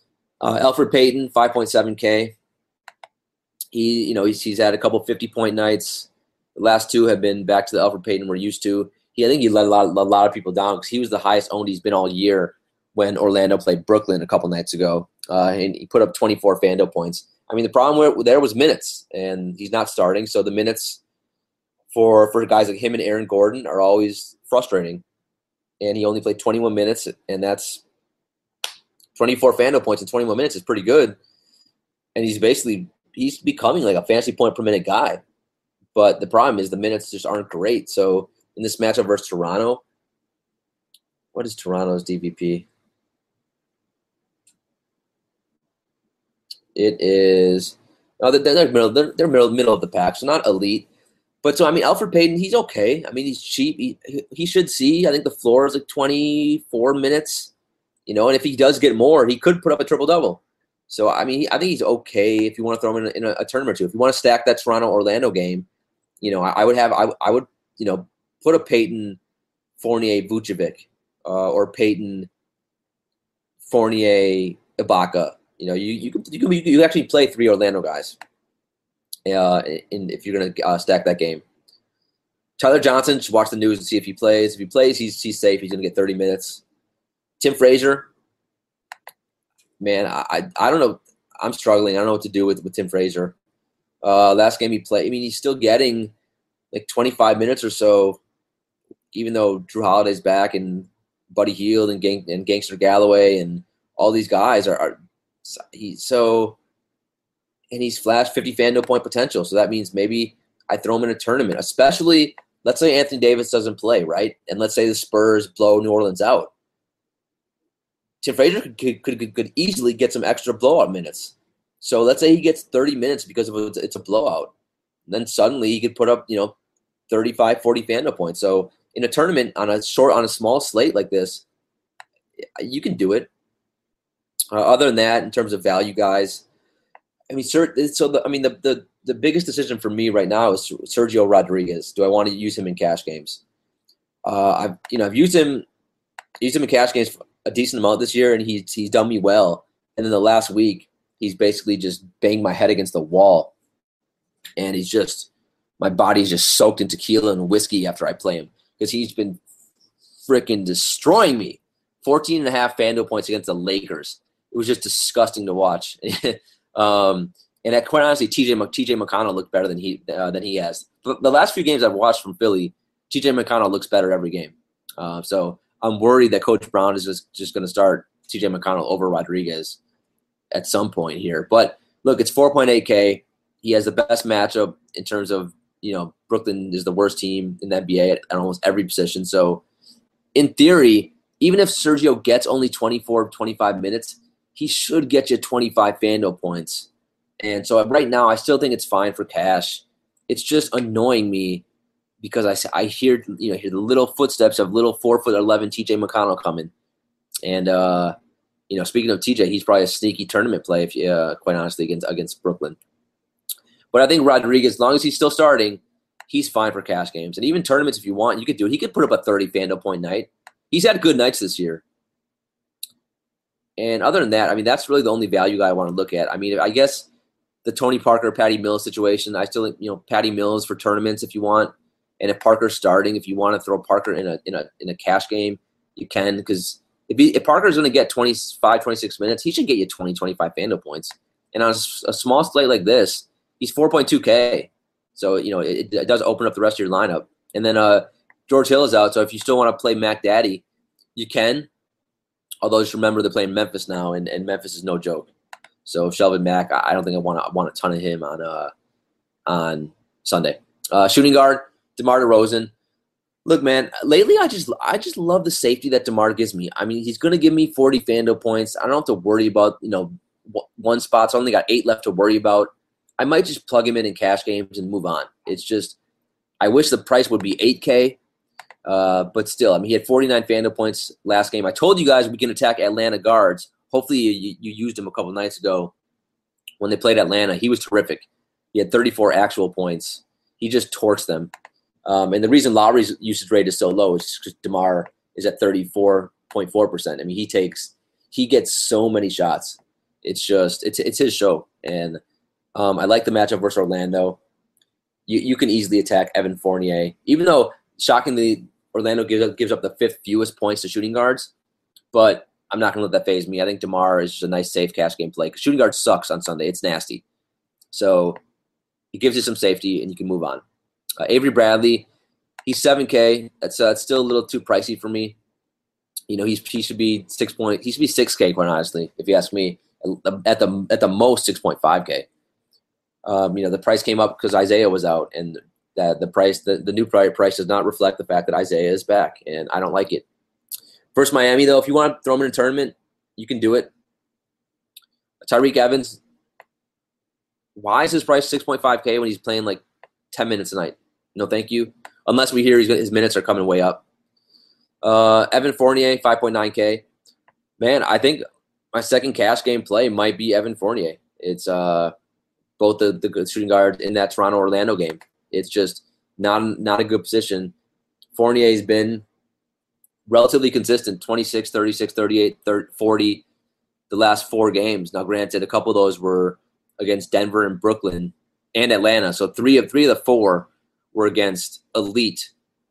Uh, Elfrid Payton, five point seven K. He, you know, he's, he's had a couple fifty-point nights. The last two have been back to the Elfrid Payton we're used to. He, I think he let a lot, a lot of people down because he was the highest owned he's been all year when Orlando played Brooklyn a couple nights ago. Uh, and he put up twenty-four FanDuel points. I mean, the problem with, there was minutes, and he's not starting. So the minutes for, for guys like him and Aaron Gordon are always frustrating. And he only played twenty-one minutes, and that's twenty-four FanDuel points in twenty-one minutes is pretty good. And he's basically he's becoming like a fantasy point per minute guy. But the problem is the minutes just aren't great. So in this matchup versus Toronto, what is Toronto's D V P? It is oh, they're, they're middle they're, they're middle middle of the pack, so not elite. But so I mean, Elfrid Payton, he's okay. I mean, he's cheap. He he should see. I think the floor is like twenty-four minutes, you know. And if he does get more, he could put up a triple double. So I mean, I think he's okay if you want to throw him in a, in a, a tournament or two. If you want to stack that Toronto Orlando game, you know, I, I would have I, I would you know put a Payton, Fournier, Vucevic, uh, or Payton, Fournier, Ibaka. You know, you you can you can you can actually play three Orlando guys. Uh, in, if you're gonna uh, stack that game, Tyler Johnson should watch the news and see if he plays. If he plays, he's he's safe. He's gonna get thirty minutes. Tim Frazier, man, I I, I don't know. I'm struggling. I don't know what to do with, with Tim Frazier. Uh, last game he played, I mean, he's still getting like twenty-five minutes or so, even though Drew Holiday's back and Buddy Hield and Gang, and Gangster Galloway and all these guys are. are he so. And he's flashed fifty FanDuel point potential. So that means maybe I throw him in a tournament, especially let's say Anthony Davis doesn't play, right? And let's say the Spurs blow New Orleans out. Tim Frazier could, could, could, could easily get some extra blowout minutes. So let's say he gets thirty minutes because of a, it's a blowout. And then suddenly he could put up, you know, thirty-five, forty FanDuel points. So in a tournament on a short, on a small slate like this, you can do it. Uh, other than that, in terms of value guys, I mean, so the, I mean, the, the, the biggest decision for me right now is Sergio Rodriguez. Do I want to use him in cash games? Uh, I've you know I've used him used him in cash games a decent amount this year, and he's he's done me well. And then the last week, he's basically just banged my head against the wall, and he's just my body's just soaked in tequila and whiskey after I play him because he's been freaking destroying me. fourteen and a half FanDuel points against the Lakers. It was just disgusting to watch. Um, and at, quite honestly, T J T J McConnell looked better than he uh, than he has. The, the last few games I've watched from Philly, T J McConnell looks better every game. Uh, so I'm worried that Coach Brown is just, just going to start T J McConnell over Rodriguez at some point here. But look, it's four point eight K. He has the best matchup in terms of, you know, Brooklyn is the worst team in the N B A at, at almost every position. So in theory, even if Sergio gets only twenty-four, twenty-five minutes, he should get you twenty-five FanDuel points. And so right now, I still think it's fine for cash. It's just annoying me because I, I hear, you know, hear the little footsteps of little four foot eleven T J McConnell coming. And, uh, you know, speaking of T J, he's probably a sneaky tournament play, if you, uh, quite honestly, against, against Brooklyn. But I think Rodriguez, as long as he's still starting, he's fine for cash games. And even tournaments, if you want, you could do it. He could put up a thirty FanDuel point night. He's had good nights this year. And other than that, I mean, that's really the only value guy I want to look at. I mean, I guess the Tony Parker, Patty Mills situation, I still think, you know, Patty Mills for tournaments if you want. And if Parker's starting, if you want to throw Parker in a in a in a cash game, you can. Because if, he, if Parker's going to get twenty-five, twenty-six minutes, he should get you twenty, twenty-five FanDuel points. And on a, a small slate like this, he's four point two K. So, you know, it, it does open up the rest of your lineup. And then uh, George Hill is out. So if you still want to play Mac Daddy, you can. Although just remember they're playing Memphis now, and, and Memphis is no joke. So Shelvin Mack, I don't think I want to want a ton of him on uh on Sunday. Uh, shooting guard DeMar DeRozan. Look, man, lately I just I just love the safety that DeMar gives me. I mean, he's going to give me forty FanDuel points. I don't have to worry about, you know, one spot. So I only got eight left to worry about. I might just plug him in in cash games and move on. It's just I wish the price would be eight K. Uh, but still, I mean, he had forty-nine FanDuel points last game. I told you guys we can attack Atlanta guards. Hopefully you, you used him a couple nights ago when they played Atlanta. He was terrific. He had thirty-four actual points. He just torched them. Um, and the reason Lowry's usage rate is so low is because DeMar is at thirty-four point four percent. I mean, he takes – he gets so many shots. It's just it's it's his show, and um, I like the matchup versus Orlando. You you can easily attack Evan Fournier, even though shockingly Orlando gives up, gives up the fifth fewest points to shooting guards, but I'm not going to let that phase me. I think DeMar is just a nice safe cash game play. Shooting guard sucks on Sunday; it's nasty, so he gives you some safety, and you can move on. Uh, Avery Bradley, he's seven K. That's uh, that's still a little too pricey for me. You know, he's he should be six point. He should be six K, quite honestly, if you ask me. At the at the most six point five K. Um, you know, the price came up because Isaiah was out, and that the price the, the new price does not reflect the fact that Isaiah is back, and I don't like it. First Miami, though, if you want to throw him in a tournament, you can do it. Tyreke Evans, why is his price six point five K when he's playing like ten minutes a night? No, thank you. Unless we hear he's, his minutes are coming way up. Uh, Evan Fournier, five point nine K. Man, I think my second cash game play might be Evan Fournier. It's uh, both the, the good shooting guard in that Toronto-Orlando game. It's just not, not a good position. Fournier's been relatively consistent, twenty-six, thirty-six, thirty-eight, thirty, forty the last four games. Now, granted, a couple of those were against Denver and Brooklyn and Atlanta. So three of three of the four were against elite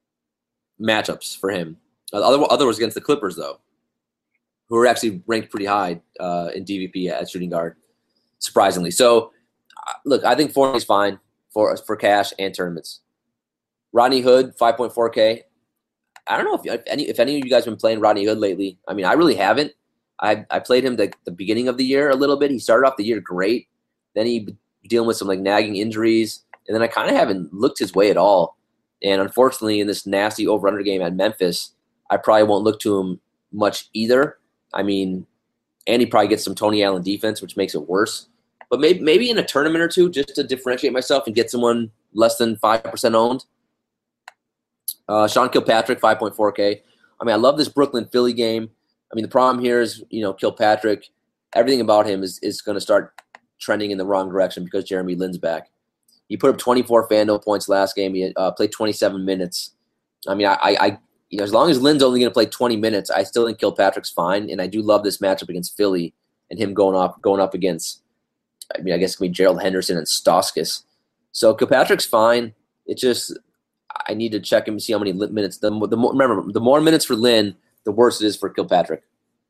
matchups for him. The other, other was against the Clippers, though, who are actually ranked pretty high uh, in D V P at shooting guard, surprisingly. So, uh, look, I think Fournier's fine for for cash and tournaments. Rodney Hood, five point four K. I don't know if, if any if any of you guys have been playing Rodney Hood lately. I mean, I really haven't. I I played him the, the beginning of the year a little bit. He started off the year great. Then he dealing with some like nagging injuries, and then I kind of haven't looked his way at all. And unfortunately, in this nasty over-under game at Memphis, I probably won't look to him much either. I mean, and he probably gets some Tony Allen defense, which makes it worse. But maybe maybe in a tournament or two, just to differentiate myself and get someone less than five percent owned. Uh, Sean Kilpatrick, five point four K. I mean, I love this Brooklyn-Philly game. I mean, the problem here is, you know, Kilpatrick, everything about him is, is going to start trending in the wrong direction because Jeremy Lin's back. He put up twenty-four FanDuel points last game. He uh, played twenty-seven minutes. I mean, I, I you know, as long as Lin's only going to play twenty minutes, I still think Kilpatrick's fine, and I do love this matchup against Philly and him going up going up against, I mean, I guess it could be Gerald Henderson and Stauskas. So Kilpatrick's fine. It's just I need to check him to see how many minutes. The, the more, remember, the more minutes for Lin, the worse it is for Kilpatrick.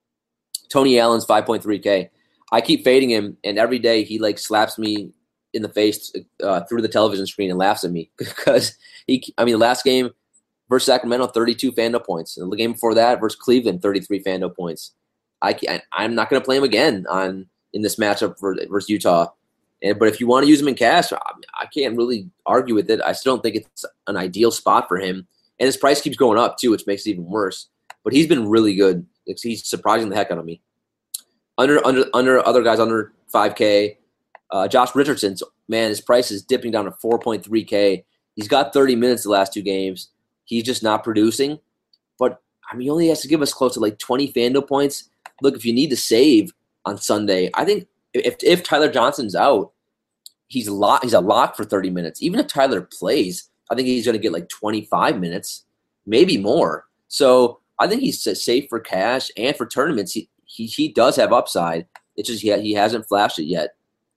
Tony Allen's five point three K. I keep fading him, and every day he like slaps me in the face uh, through the television screen and laughs at me because he. I mean, the last game versus Sacramento, thirty-two FanDuel points. And the game before that versus Cleveland, thirty-three FanDuel points. I can't, I'm not going to play him again on in this matchup versus Utah. And, but if you want to use him in cash, I, I can't really argue with it. I still don't think it's an ideal spot for him. And his price keeps going up, too, which makes it even worse. But he's been really good. He's surprising the heck out of me. Under under under other guys under five K, uh, Josh Richardson, man, his price is dipping down to four point three K. He's got thirty minutes the last two games. He's just not producing. But, I mean, he only has to give us close to like twenty FanDuel points. Look, if you need to save on Sunday, I think if if Tyler Johnson's out, he's a lock, he's a lock for thirty minutes. Even if Tyler plays, I think he's going to get like twenty-five minutes, maybe more. So I think he's safe for cash and for tournaments. He he, he does have upside. It's just he, he hasn't flashed it yet.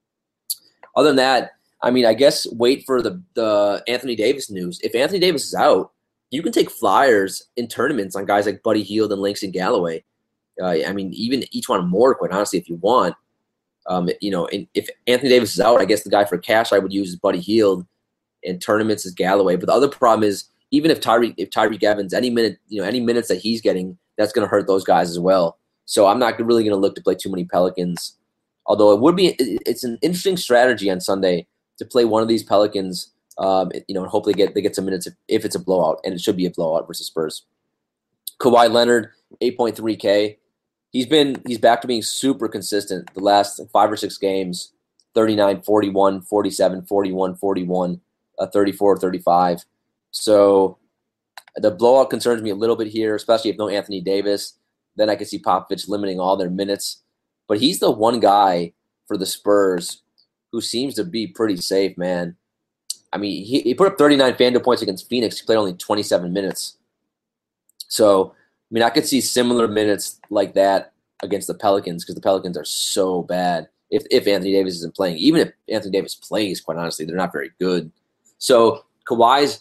Other than that, I mean, I guess wait for the, the Anthony Davis news. If Anthony Davis is out, you can take flyers in tournaments on guys like Buddy Hield and Langston Galloway. Uh, I mean, even each one more, quite honestly, if you want. Um, you know, and if Anthony Davis is out, I guess the guy for cash I would use is Buddy Hield, and tournaments is Galloway. But the other problem is, even if Tyreke if Tyreke Evans any minute, you know, any minutes that he's getting, that's going to hurt those guys as well. So I'm not really going to look to play too many Pelicans. Although it would be, it's an interesting strategy on Sunday to play one of these Pelicans, um, you know, and hopefully get they get some minutes if, if it's a blowout, and it should be a blowout versus Spurs. Kawhi Leonard, eight point three K. He's been he's back to being super consistent the last five or six games, thirty-nine, forty-one, forty-seven, forty-one, forty-one, uh, thirty-four, thirty-five. So the blowout concerns me a little bit here, especially if no Anthony Davis. Then I could see Popovich limiting all their minutes. But he's the one guy for the Spurs who seems to be pretty safe, man. I mean, he, he put up thirty-nine FanDuel points against Phoenix. He played only twenty-seven minutes. So, I mean, I could see similar minutes like that against the Pelicans because the Pelicans are so bad. If if Anthony Davis isn't playing, even if Anthony Davis plays, quite honestly, they're not very good. So Kawhi's,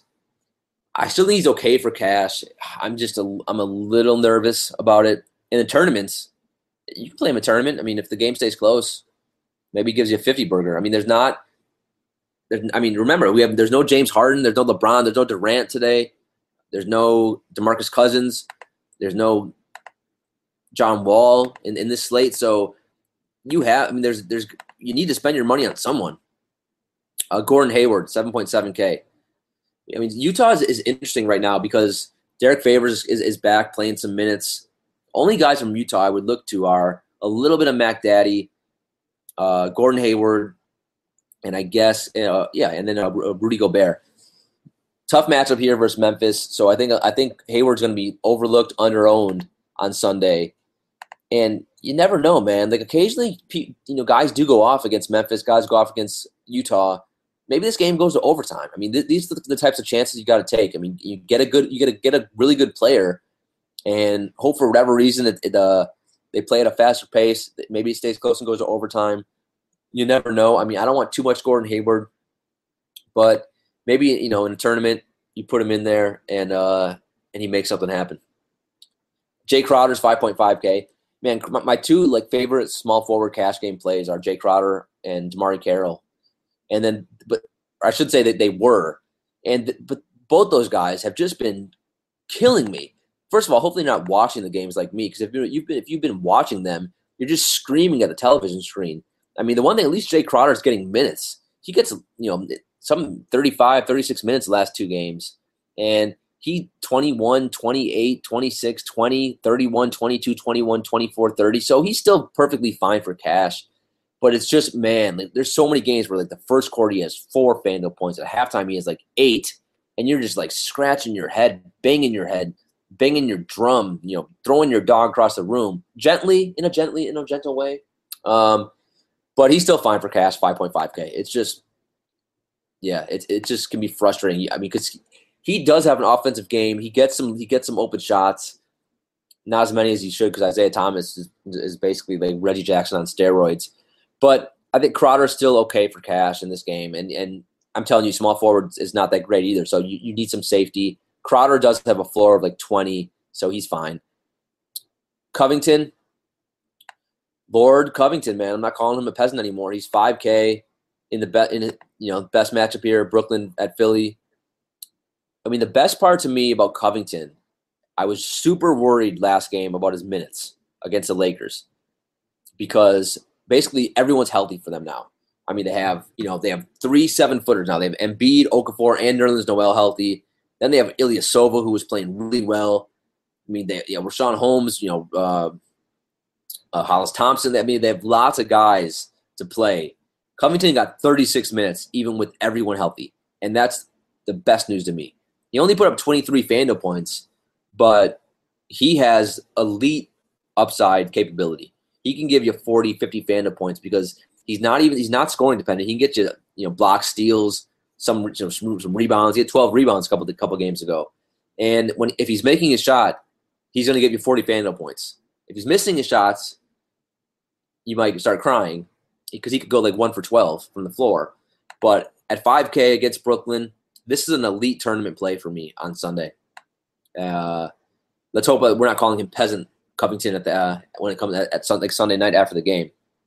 I still think he's okay for cash. I'm just a, I'm a little nervous about it. In the tournaments, you can play him a tournament. I mean, if the game stays close, maybe he gives you a fifty burger. I mean, there's not. There's, I mean, remember we have there's no James Harden, there's no LeBron, there's no Durant today, there's no DeMarcus Cousins, there's no John Wall in, in this slate. So you have, I mean, there's there's you need to spend your money on someone. Uh, Gordon Hayward, seven point seven K. I mean, Utah is, is interesting right now because Derek Favors is, is back playing some minutes. Only guys from Utah I would look to are a little bit of Mac Daddy, uh, Gordon Hayward, and I guess, uh, yeah, and then uh, Rudy Gobert. Tough matchup here versus Memphis. So I think I think Hayward's going to be overlooked, under-owned on Sunday. And you never know, man. Like occasionally, you know, guys do go off against Memphis. Guys go off against Utah. Maybe this game goes to overtime. I mean, th- these are the types of chances you got to take. I mean, you get a good, you get a get a really good player, and hope for whatever reason that it, uh, they play at a faster pace. Maybe it stays close and goes to overtime. You never know. I mean, I don't want too much Gordon Hayward, but maybe you know in a tournament you put him in there and uh, and he makes something happen. Jay Crowder's five point five K. Man, my two like favorite small forward cash game plays are Jay Crowder and DeMarre Carroll. And then, but I should say that they were, and but both those guys have just been killing me. First of all, hopefully you're not watching the games like me, because if you've been if you've been watching them, you're just screaming at the television screen. I mean, the one thing, at least Jay Crowder is getting minutes. He gets you know some thirty-five, thirty-six minutes the last two games, and he twenty-one, twenty-eight, twenty-six, twenty, thirty-one, twenty-two, twenty-one, twenty-four, thirty. So he's still perfectly fine for cash. But it's just, man, like, there's so many games where, like, the first quarter he has four FanDuel points. At halftime he has, like, eight. And you're just, like, scratching your head, banging your head, banging your drum, you know, throwing your dog across the room. Gently, in a gently, in a gentle way. Um, but he's still fine for cash, five point five K. It's just, yeah, it, it just can be frustrating. I mean, because he does have an offensive game. He gets some he gets some open shots. Not as many as he should, because Isaiah Thomas is, is basically like Reggie Jackson on steroids. But I think Crowder's still okay for cash in this game. And and I'm telling you, small forward is not that great either. So you, you need some safety. Crowder does have a floor of like twenty, so he's fine. Covington, Lord Covington, man. I'm not calling him a peasant anymore. He's five K in the be- in you know best matchup here, Brooklyn at Philly. I mean, the best part to me about Covington, I was super worried last game about his minutes against the Lakers, because basically everyone's healthy for them now. I mean, they have, you know, they have three seven-footers now. They have Embiid, Okafor, and Nerlens Noel healthy. Then they have Ilyasova, who was playing really well. I mean, they, you know, Rashawn Holmes, you know, uh, uh, Hollis Thompson. I mean, they have lots of guys to play. Covington got thirty-six minutes, even with everyone healthy. And that's the best news to me. He only put up twenty-three FanDuel points, but he has elite upside capability. He can give you forty, fifty FanDuel points because he's not even he's not scoring dependent. He can get you you know blocks, steals, some you know, some, some rebounds. He had twelve rebounds a couple a couple games ago. And when if he's making a shot, he's going to give you forty FanDuel points. If he's missing his shots, you might start crying because he could go like one for twelve from the floor. But at five K against Brooklyn, this is an elite tournament play for me on Sunday. Uh, let's hope we're not calling him peasant Covington at the uh, when it comes at, at like Sunday night after the game.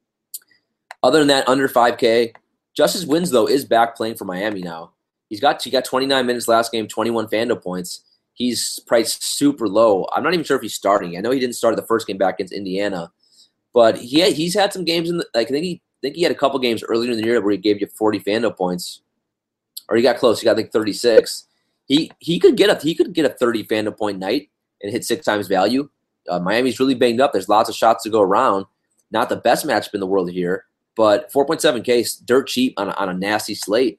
Other than that, under five K, Justice Winslow is back playing for Miami now. He's got he got twenty-nine minutes last game, twenty-one FanDuel points. He's priced super low. I'm not even sure if he's starting. I know he didn't start the first game back against Indiana, but he had, he's had some games in the, like I think he I think he had a couple games earlier in the year where he gave you forty FanDuel points, or he got close. He got like thirty-six. He he could get a he could get a thirty FanDuel point night and hit six times value. Uh, Miami's really banged up. There's lots of shots to go around. Not the best matchup in the world here, but four point seven K is dirt cheap on a, on a nasty slate.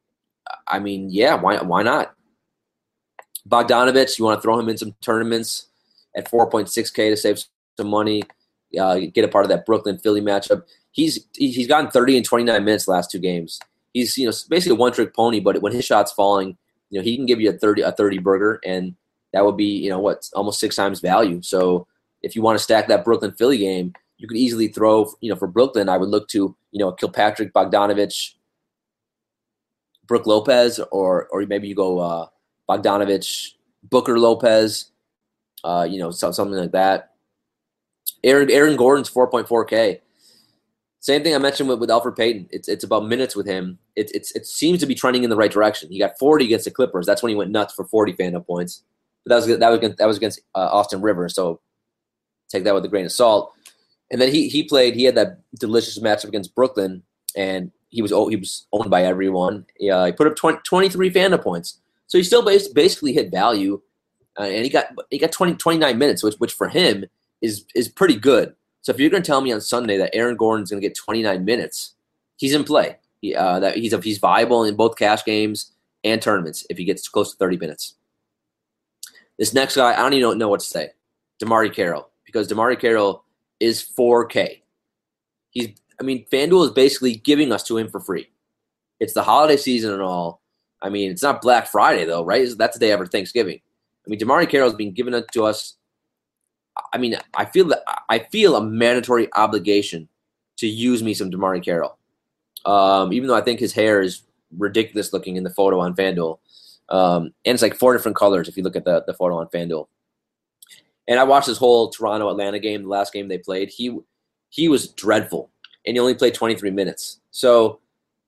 I mean, yeah, why why not? Bogdanovich, you want to throw him in some tournaments at four point six K to save some money, uh, get a part of that Brooklyn-Philly matchup. He's he's gotten thirty and twenty-nine minutes last two games. He's you know basically a one-trick pony, but when his shot's falling, you know he can give you a thirty a thirty burger, and that would be, you know, what, almost six times value. So if you want to stack that Brooklyn Philly game, you could easily throw, you know, for Brooklyn, I would look to, you know, Kilpatrick, Bogdanovich, Brook Lopez, or or maybe you go uh, Bogdanovich, Booker Lopez, uh, you know, something like that. Aaron Aaron Gordon's four point four K. Same thing I mentioned with, with Elfrid Payton. It's it's about minutes with him. It it's it seems to be trending in the right direction. He got forty against the Clippers. That's when he went nuts for forty Fandom points. But that was that was against, that was against uh, Austin Rivers. So take that with a grain of salt. And then he he played. He had that delicious matchup against Brooklyn, and he was he was owned by everyone. He, uh, he put up twenty, twenty-three Fandom points. So he still bas- basically hit value, uh, and he got he got twenty, twenty-nine minutes, which which for him is is pretty good. So if you're going to tell me on Sunday that Aaron Gordon's going to get twenty-nine minutes, he's in play. He, uh, that he's he's viable in both cash games and tournaments if he gets close to thirty minutes. This next guy, I don't even know what to say. DeMarre Carroll, because DeMarre Carroll is four K. He's, I mean, FanDuel is basically giving us to him for free. It's the holiday season and all. I mean, it's not Black Friday though, right? That's the day after Thanksgiving. I mean, DeMarre Carroll's been given it to us. I mean, I feel that I feel a mandatory obligation to use me some DeMarre Carroll. Um, even though I think his hair is ridiculous looking in the photo on FanDuel. Um, and it's like four different colors if you look at the, the photo on FanDuel. And I watched this whole Toronto-Atlanta game, the last game they played. He he was dreadful, and he only played twenty-three minutes. So,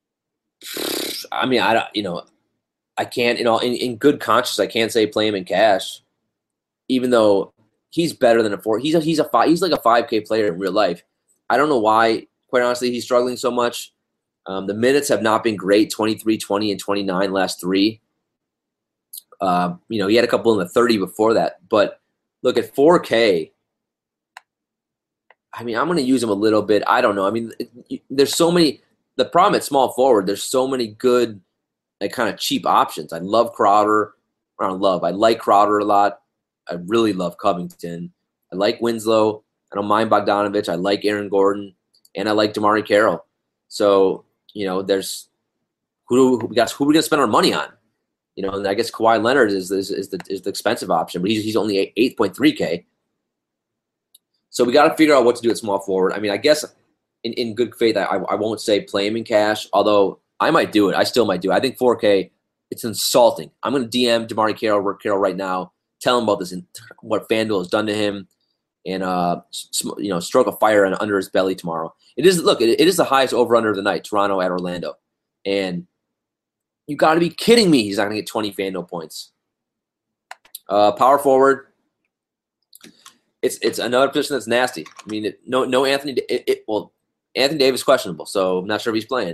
I mean, I don't, you know, I can't, you know, in, in good conscience, I can't say play him in cash, even though he's better than a four. He's a, he's a five, he's like a five K player in real life. I don't know why, quite honestly, he's struggling so much. Um, the minutes have not been great, twenty-three, twenty, and twenty-nine last three. Uh, you know, he had a couple in the thirty before that, but look, at four K, I mean, I'm going to use him a little bit. I don't know. I mean, it, there's so many – the problem at small forward, there's so many good, like, kind of cheap options. I love Crowder. I don't love. I like Crowder a lot. I really love Covington. I like Winslow. I don't mind Bogdanovich. I like Aaron Gordon. And I like DeMarre Carroll. So, you know, there's – who do we got? Who are we going to spend our money on? You know, and I guess Kawhi Leonard is, is, is, the, is the expensive option, but he's, he's only eight point three K. So we got to figure out what to do at small forward. I mean, I guess in, in good faith, I, I won't say play him in cash, although I might do it. I still might do it. I think four K, it's insulting. I'm going to D M DeMarre Carroll, Carroll right now, tell him about this and what FanDuel has done to him, and uh, you know, stroke a fire under his belly tomorrow. It is look, it, it is the highest over-under of the night, Toronto at Orlando, and you got to be kidding me. He's not going to get twenty FanDuel points. Uh, power forward. It's it's another position that's nasty. I mean, it, no no Anthony. It, it, well, Anthony Davis questionable, so I'm not sure if he's playing.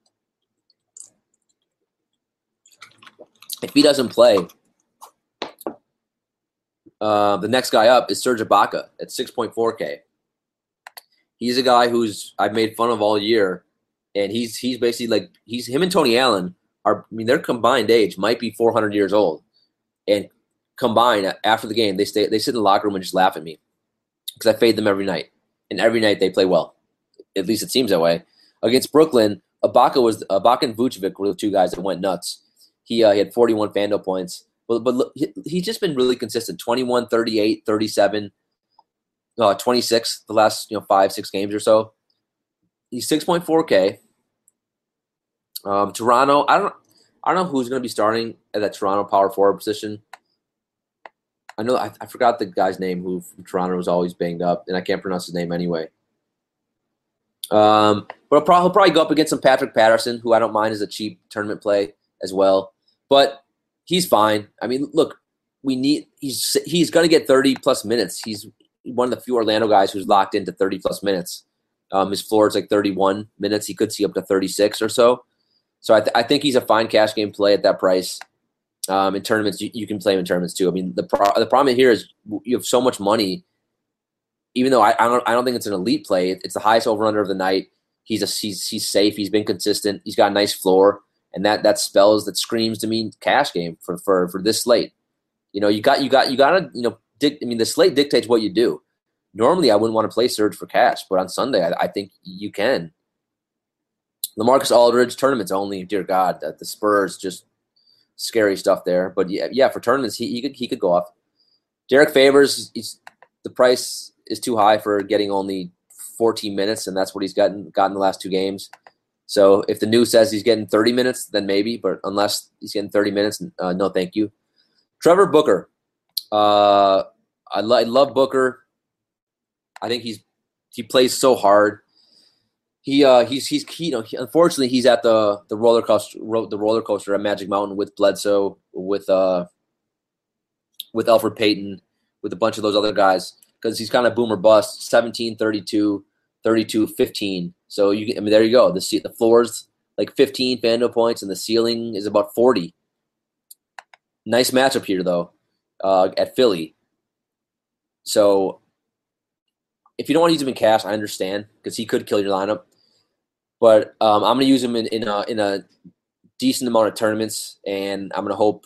If he doesn't play, uh, the next guy up is Serge Ibaka at six point four K. He's a guy who's I've made fun of all year, and he's he's basically like he's him and Tony Allen. Are, I mean, their combined age might be four hundred years old. And combined, after the game, they stay, they sit in the locker room and just laugh at me because I fade them every night. And every night they play well. At least it seems that way. Against Brooklyn, Ibaka, was, Ibaka and Vucevic were the two guys that went nuts. He, uh, he had forty-one FanDuel points. But, but look, he, he's just been really consistent. twenty-one, thirty-eight, thirty-seven, uh, twenty-six the last you know five, six games or so. He's six point four K. Um, Toronto, I don't, I don't know who's going to be starting at that Toronto power forward position. I know I, I forgot the guy's name who from Toronto was always banged up, and I can't pronounce his name anyway. Um, but he'll probably, he'll probably go up against some Patrick Patterson, who I don't mind as a cheap tournament play as well. But he's fine. I mean, look, we need he's he's going to get thirty plus minutes. He's one of the few Orlando guys who's locked into thirty plus minutes. Um, his floor is like thirty-one minutes. He could see up to thirty-six or so. So I, th- I think he's a fine cash game play at that price. Um, in tournaments, you, you can play him in tournaments too. I mean, the pro- the problem here is you have so much money. Even though I, I don't I don't think it's an elite play, it's the highest over under of the night. He's a he's he's safe. He's been consistent. He's got a nice floor, and that that spells that screams to me cash game for for for this slate. You know, you got you got you got to you know. Dic- I mean, the slate dictates what you do. Normally, I wouldn't want to play Serge for cash, but on Sunday, I, I think you can. LaMarcus Aldridge, tournaments only. Dear God, that the Spurs, just scary stuff there. But yeah, yeah, for tournaments, he, he could he could go off. Derek Favors, he's the price is too high for getting only fourteen minutes, and that's what he's gotten gotten the last two games. So if the news says he's getting thirty minutes, then maybe. But unless he's getting thirty minutes, uh, no, thank you. Trevor Booker. Uh, I, lo- I love Booker. I think he's he plays so hard. He uh he's he's he, you know he, unfortunately he's at the the roller coaster ro- the roller coaster at Magic Mountain with Bledsoe, with uh with Elfrid Payton, with a bunch of those other guys, because he's kind of boom or bust. seventeen, thirty-two, thirty-two, fifteen. So you I mean there you go. The the floor's like fifteen FanDuel points and the ceiling is about forty. Nice matchup here though, uh, at Philly. So if you don't want to use him in cash, I understand, because he could kill your lineup. But um, I'm going to use him in, in, a, in a decent amount of tournaments, and I'm going to hope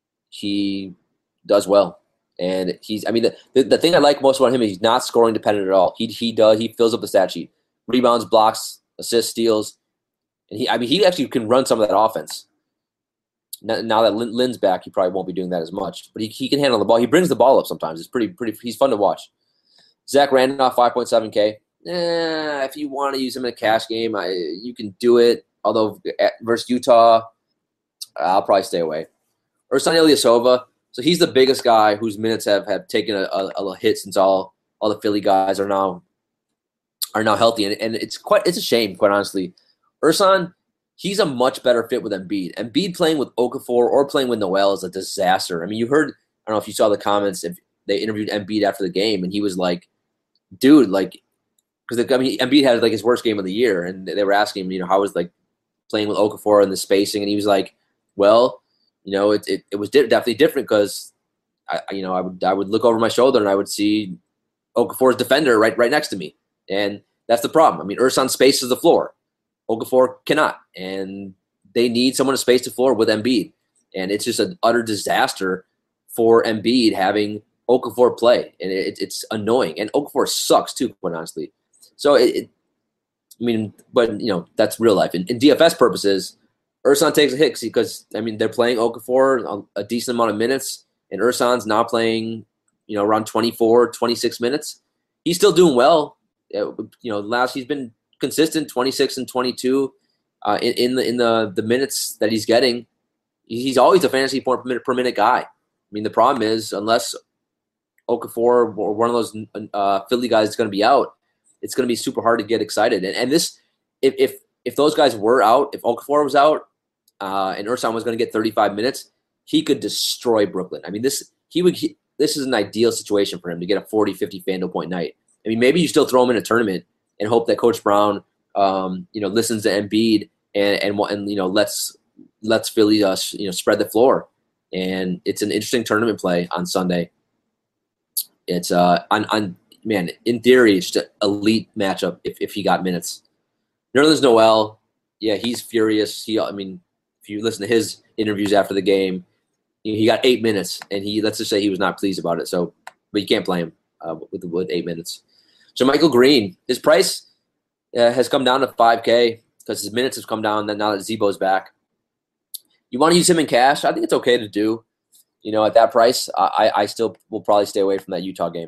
he does well. And he's, I mean, the, the, the thing I like most about him is he's not scoring dependent at all. He he does, he fills up the stat sheet. Rebounds, blocks, assists, steals. And he, I mean, he actually can run some of that offense. Now, now that Lin, Lin's back, he probably won't be doing that as much. But he, he can handle the ball. He brings the ball up sometimes. It's pretty, pretty, he's fun to watch. Zach Randolph, five point seven K. Eh, if you want to use him in a cash game, I, you can do it. Although at, versus Utah, I'll probably stay away. Ersan Ilyasova, so he's the biggest guy whose minutes have, have taken a, a, a hit since all, all the Philly guys are now are now healthy, and, and it's quite it's a shame, quite honestly. Ersan, he's a much better fit with Embiid. Embiid playing with Okafor or playing with Noel is a disaster. I mean, you heard, I don't know if you saw the comments, if they interviewed Embiid after the game, and he was like, dude, like, because I mean, Embiid had like his worst game of the year, and they were asking him, you know, how was like playing with Okafor and the spacing, and he was like, well, you know, it it, it was di- definitely different because, I you know, I would I would look over my shoulder and I would see Okafor's defender right right next to me, and that's the problem. I mean, Ersan spaces the floor, Okafor cannot, and they need someone to space the floor with Embiid, and it's just an utter disaster for Embiid having Okafor play, and it, it's annoying. And Okafor sucks too, quite honestly. So it, it, I mean, but you know that's real life. In, in D F S purposes, Ersan takes a hit because I mean they're playing Okafor a decent amount of minutes, and Ersan's now playing, you know, around twenty-four, twenty-six minutes. He's still doing well. You know, last he's been consistent, twenty-six and twenty-two uh, in, in the in the the minutes that he's getting. He's always a fantasy point per minute per minute guy. I mean, the problem is unless Okafor or one of those uh, Philly guys is going to be out, it's going to be super hard to get excited. And, and this, if, if if those guys were out, if Okafor was out, uh, and Ersan was going to get thirty-five minutes, he could destroy Brooklyn. I mean, this he would. He, this is an ideal situation for him to get a forty, fifty FanDuel point night. I mean, maybe you still throw him in a tournament and hope that Coach Brown, um, you know, listens to Embiid and and and you know lets lets Philly uh, you know spread the floor. And it's an interesting tournament play on Sunday. It's uh on, on man, in theory, it's just an elite matchup if, if he got minutes. Nerlens Noel, yeah, he's furious. He, I mean, if you listen to his interviews after the game, he, he got eight minutes, and he let's just say he was not pleased about it. So, but you can't play him uh, with with eight minutes. So Michael Green, his price uh, has come down to five K because his minutes have come down. Then now that Zebo's back, you want to use him in cash? I think it's okay to do. You know, at that price, I, I still will probably stay away from that Utah game.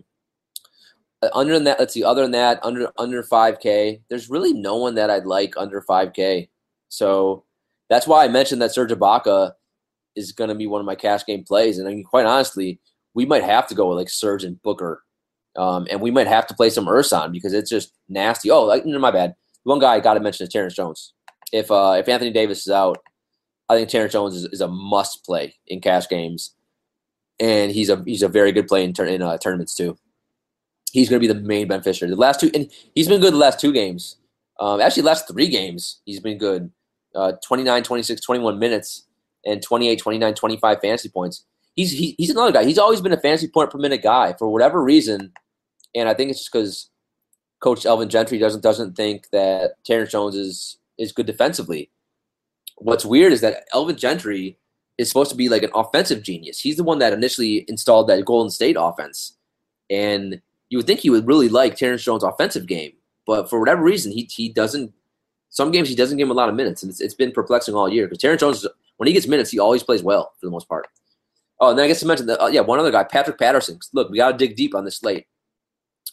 Uh, under that, let's see. Other than that, under under five K, there's really no one that I'd like under five K. So that's why I mentioned that Serge Ibaka is going to be one of my cash game plays. And I mean, quite honestly, we might have to go with like Serge and Booker, um, and we might have to play some Ersan because it's just nasty. Oh, like, no, my bad. One guy I got to mention is Terrence Jones. If uh, if Anthony Davis is out, I think Terrence Jones is, is a must play in cash games. And he's a he's a very good play in, tur- in uh, tournaments too. He's going to be the main beneficiary. The last two, and he's been good the last two games. Um, actually, the last three games, he's been good. Uh, twenty-nine, twenty-six, twenty-one minutes, and twenty-eight, twenty-nine, twenty-five fantasy points. He's he, he's another guy. He's always been a fantasy point per minute guy for whatever reason, and I think it's just because Coach Elvin Gentry doesn't doesn't think that Terrence Jones is is good defensively. What's weird is that Elvin Gentry is supposed to be like an offensive genius. He's the one that initially installed that Golden State offense. And you would think he would really like Terrence Jones' offensive game. But for whatever reason, he he doesn't – some games he doesn't give him a lot of minutes. And it's, it's been perplexing all year because Terrence Jones, when he gets minutes, he always plays well for the most part. Oh, and then I guess to mention, that, uh, yeah, one other guy, Patrick Patterson. Look, we got to dig deep on this slate.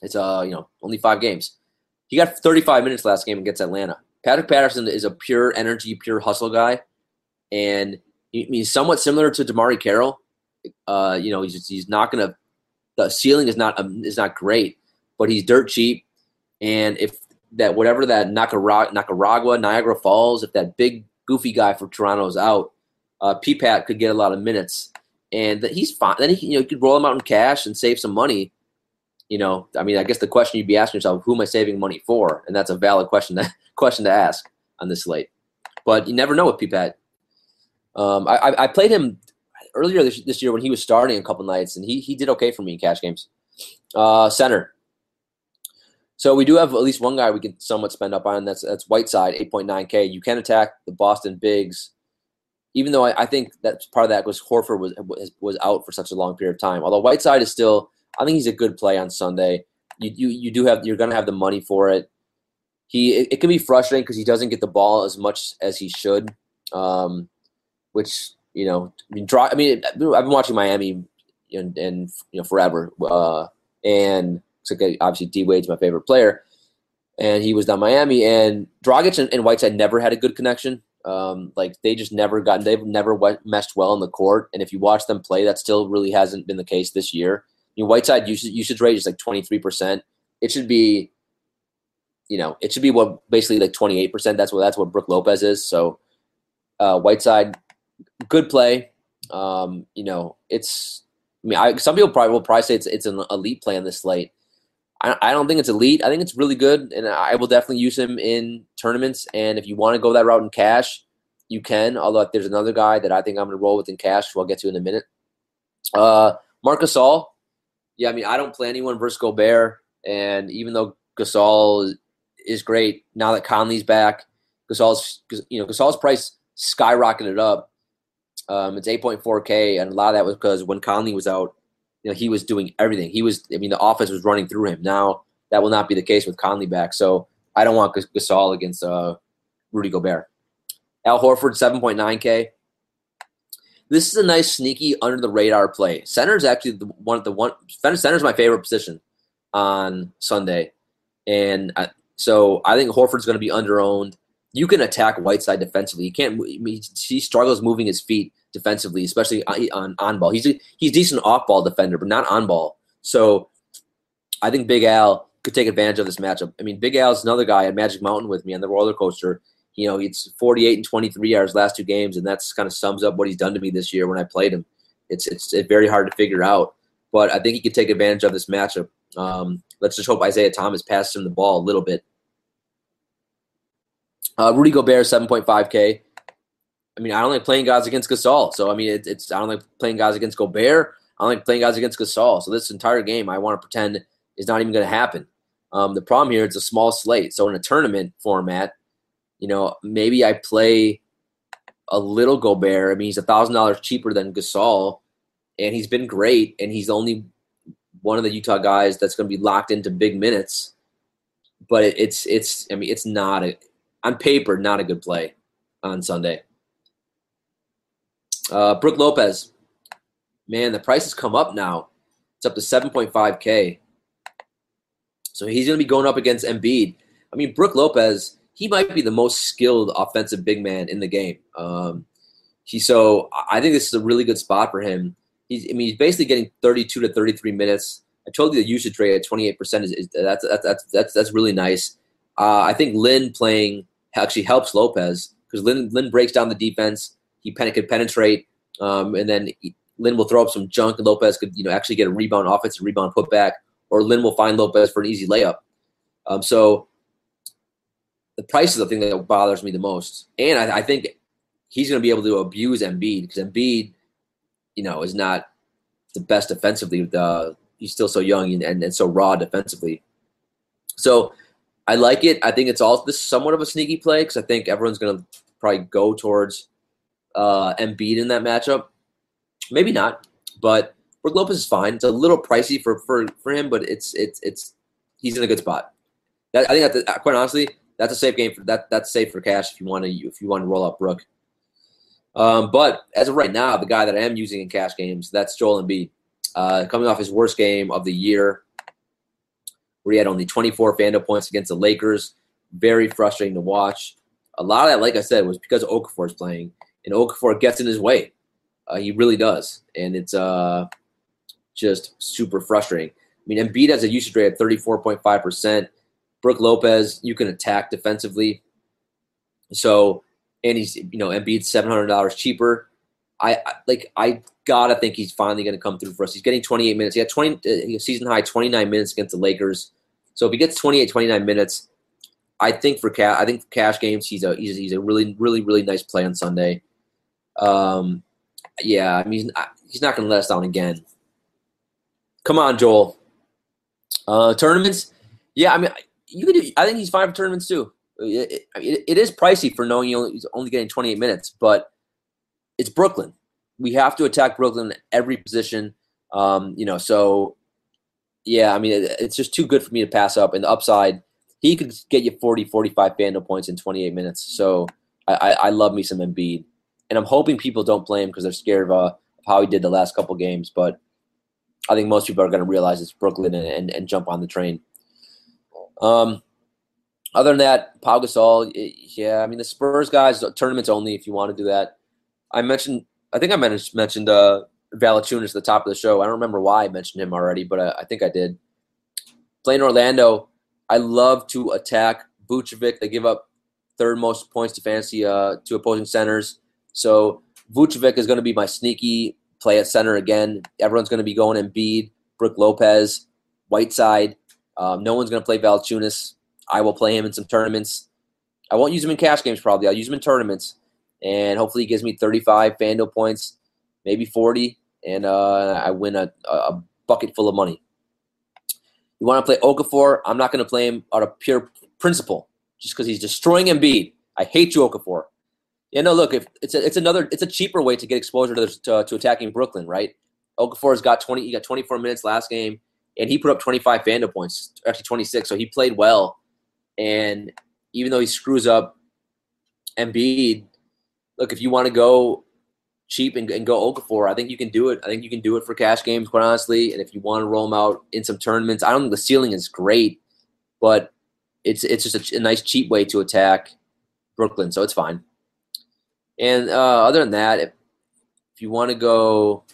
It's uh, you know, only five games. He got thirty-five minutes last game against Atlanta. Patrick Patterson is a pure energy, pure hustle guy, and he, he's somewhat similar to Damari Carroll. Uh, you know, he's just, he's not gonna. The ceiling is not um, is not great, but he's dirt cheap. And if that whatever that Nicaragua, Nicaragua Niagara Falls, if that big goofy guy for Toronto is out, uh, P-Pat could get a lot of minutes, and that he's fine. Then he you know you could roll him out in cash and save some money. You know, I mean, I guess the question you'd be asking yourself, who am I saving money for? And that's a valid question to, question to ask on this slate. But you never know with P-Pat. Um, I, I played him earlier this, this year when he was starting a couple nights, and he he did okay for me in cash games. Uh, center. So we do have at least one guy we can somewhat spend up on. That's that's Whiteside, eight point nine K. You can attack the Boston Bigs, even though I, I think that part of that was Horford was was out for such a long period of time. Although Whiteside is still, I think he's a good play on Sunday. You you you do have you're going to have the money for it. He it, it can be frustrating because he doesn't get the ball as much as he should, um, which you know I mean, draw. I mean I've been watching Miami and, and you know forever, uh, and it's like obviously D Wade's my favorite player, and he was down Miami, and Dragic and, and Whiteside never had a good connection. Um, like they just never gotten they've never went, meshed well in the court, and if you watch them play, that still really hasn't been the case this year. You know, Whiteside usage, usage rate is like twenty-three percent. It should be, you know, it should be what basically like twenty-eight percent. That's what that's what Brook Lopez is. So uh, Whiteside, good play. Um, you know, it's. I mean, I, some people probably will probably say it's it's an elite play on this slate. I, I don't think it's elite. I think it's really good, and I will definitely use him in tournaments. And if you want to go that route in cash, you can. Although if there's another guy that I think I'm going to roll with in cash, who I'll get to in a minute. Uh, Marc Gasol. Yeah, I mean, I don't play anyone versus Gobert, and even though Gasol is great now that Conley's back, Gasol's you know Gasol's price skyrocketed up. Um, it's eight point four K, and a lot of that was because when Conley was out, you know, he was doing everything. He was, I mean, the offense was running through him. Now that will not be the case with Conley back, so I don't want Gasol against uh, Rudy Gobert. Al Horford, seven point nine K. This is a nice, sneaky, under-the-radar play. Center is actually the one of the one. Center is my favorite position on Sunday, and I, so I think Horford's going to be under-owned. You can attack Whiteside defensively. He can't. He struggles moving his feet defensively, especially on on ball. He's a, he's a decent off-ball defender, but not on ball. So I think Big Al could take advantage of this matchup. I mean, Big Al's another guy at Magic Mountain with me on the roller coaster. You know, it's forty-eight and twenty-three yards last two games, and that's kind of sums up what he's done to me this year when I played him. It's it's, it's very hard to figure out, but I think he could take advantage of this matchup. Um, let's just hope Isaiah Thomas passes him the ball a little bit. Uh, Rudy Gobert, seven point five K. I mean, I don't like playing guys against Gasol, so I mean, it, it's I don't like playing guys against Gobert. I don't like playing guys against Gasol. So this entire game, I want to pretend is not even going to happen. Um, the problem here, it's a small slate. So in a tournament format, you know, maybe I play a little Gobert. I mean, he's one thousand dollars cheaper than Gasol, and he's been great, and he's only one of the Utah guys that's going to be locked into big minutes. But it, it's, it's. I mean, it's not, a, on paper, not a good play on Sunday. Uh, Brook Lopez. Man, the price has come up now. It's up to seven point five K. So he's going to be going up against Embiid. I mean, Brook Lopez, he might be the most skilled offensive big man in the game. Um, he so I think this is a really good spot for him. He's I mean he's basically getting thirty-two to thirty-three minutes. I told you the usage rate at twenty-eight percent is, is that's, that's that's that's that's really nice. Uh, I think Lin playing actually helps Lopez because Lin Lin breaks down the defense. He pen, could penetrate, um, and then he, Lin will throw up some junk, and Lopez could you know actually get a rebound, offensive rebound, put back, or Lin will find Lopez for an easy layup. Um, so. The price is the thing that bothers me the most. And I, I think he's going to be able to abuse Embiid because Embiid, you know, is not the best defensively. Uh, he's still so young and, and, and so raw defensively. So I like it. I think it's all this is somewhat of a sneaky play because I think everyone's going to probably go towards uh, Embiid in that matchup. Maybe not, but Brook Lopez is fine. It's a little pricey for, for, for him, but it's it's it's he's in a good spot. That, I think that quite honestly. That's a safe game for that. That's safe for cash if you want to if you want to roll out Brook. Um, but as of right now, the guy that I am using in cash games, that's Joel Embiid, uh, coming off his worst game of the year. where he had only twenty-four FanDuel points against the Lakers. Very frustrating to watch. A lot of that, like I said, was because Okafor is playing, and Okafor gets in his way. Uh, he really does, and it's uh, just super frustrating. I mean, Embiid has a usage rate of thirty-four point five percent. Brook Lopez, you can attack defensively. So, and he's, you know, Embiid's seven hundred dollars cheaper. I, I like. I gotta think he's finally going to come through for us. He's getting twenty-eight minutes. He had twenty uh, season high twenty-nine minutes against the Lakers. So if he gets twenty-eight, twenty-nine minutes, I think for cash, I think for cash games, he's a he's, he's a really really really nice play on Sunday. Um, yeah, I mean, he's not going to let us down again. Come on, Joel. Uh, tournaments, yeah, I mean, you could. Do, I think he's fine for tournaments too. It, it, it is pricey for knowing he's only getting twenty-eight minutes, but it's Brooklyn. We have to attack Brooklyn at every position. Um, you know, so yeah, I mean, it, it's just too good for me to pass up. And the upside, he could get you forty, forty-five FanDuel points in twenty-eight minutes. So I, I, I love me some Embiid. And I'm hoping people don't play him because they're scared of, uh, of how he did the last couple games. But I think most people are going to realize it's Brooklyn and, and, and jump on the train. Um, other than that, Pau Gasol, it, yeah, I mean, the Spurs guys, tournaments only if you want to do that. I mentioned, I think I mentioned, mentioned uh, Valanciunas at the top of the show. I don't remember why I mentioned him already, but I, I think I did. Playing Orlando, I love to attack Vucevic. They give up third most points to fantasy uh, to opposing centers. So Vucevic is going to be my sneaky play at center again. Everyone's going to be going Embiid, Brook Lopez, Whiteside. Um, no one's going to play Valanciunas. I will play him in some tournaments. I won't use him in cash games probably. I'll use him in tournaments. And hopefully he gives me thirty-five FanDuel points, maybe forty, and uh, I win a, a bucket full of money. You want to play Okafor? I'm not going to play him out of pure principle just because he's destroying Embiid. I hate you, Okafor. Yeah, no, look, if it's a, it's another it's a cheaper way to get exposure to, to to attacking Brooklyn, right? Okafor's got twenty. He got twenty-four minutes last game, and he put up twenty-five FanDuel points, actually twenty-six. So he played well, and even though he screws up Embiid. Look, if you want to go cheap and, and go Okafor, I think you can do it. I think you can do it for cash games, quite honestly. And if you want to roll them out in some tournaments, I don't think the ceiling is great, but it's it's just a, a nice cheap way to attack Brooklyn, so it's fine. And uh, other than that, if, if you want to go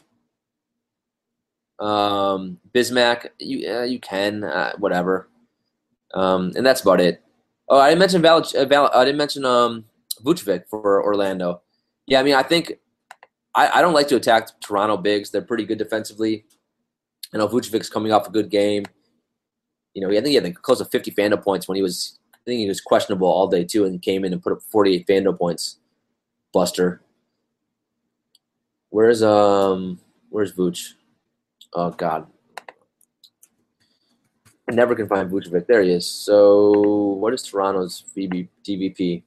um, Bismack, you uh, you can uh, whatever, um, and that's about it. Oh, I didn't mention Val. Uh, Val I didn't mention um. Vucevic for Orlando. Yeah, I mean, I think I, I don't like to attack Toronto bigs. They're pretty good defensively. I know Vucevic's coming off a good game. You know, I think he had close to fifty FanDuel points when he was, I think he was questionable all day too, and he came in and put up forty-eight FanDuel points. Buster. Where's um where's Vuce? Oh God. I never can find Vucevic. There he is. So what is Toronto's D V P?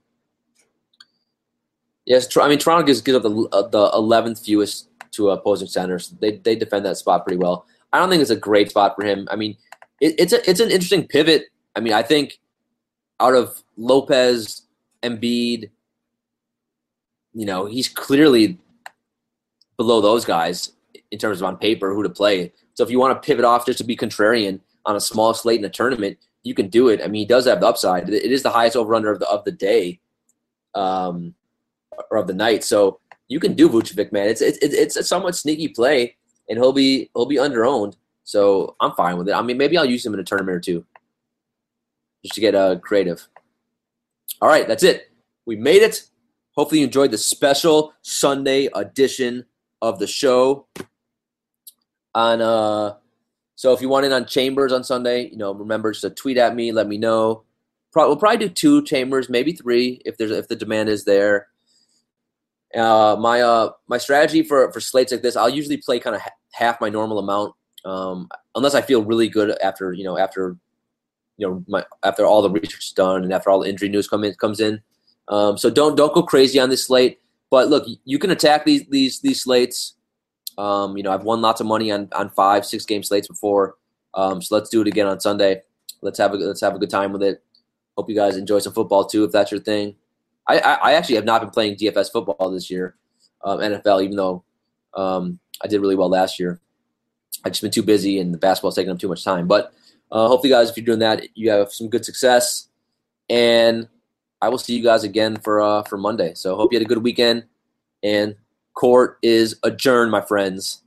Yes, I mean Toronto gives, gives up the uh, the eleventh fewest to opposing centers. They they defend that spot pretty well. I don't think it's a great spot for him. I mean, it, it's a it's an interesting pivot. I mean, I think out of Lopez, Embiid, you know, he's clearly below those guys in terms of on paper who to play. So if you want to pivot off just to be contrarian on a small slate in a tournament, you can do it. I mean, he does have the upside. It is the highest over under of the of the day. Um. Or of the night, so you can do Vucevic, man. It's it's it's a somewhat sneaky play, and he'll be he'll be underowned. So I'm fine with it. I mean, maybe I'll use him in a tournament or two, just to get uh, creative. All right, that's it. We made it. Hopefully, you enjoyed the special Sunday edition of the show. On uh, so if you want in on Chambers on Sunday, you know, remember just to tweet at me, let me know. Pro- we'll probably do two Chambers, maybe three if there's if the demand is there. Uh, my uh my strategy for, for slates like this, I'll usually play kind of ha- half my normal amount, um, unless I feel really good after you know after you know my after all the research is done and after all the injury news come in comes in. Um, so don't don't go crazy on this slate. But look, you can attack these these these slates. Um, you know I've won lots of money on, on five six game slates before. Um, so let's do it again on Sunday. Let's have a let's have a good time with it. Hope you guys enjoy some football too if that's your thing. I, I actually have not been playing D F S football this year, um, N F L, even though um, I did really well last year. I've just been too busy and the basketball's taking up too much time. But Uh, hopefully, guys, if you're doing that, you have some good success. And I will see you guys again for uh, for Monday. So hope you had a good weekend. And court is adjourned, my friends.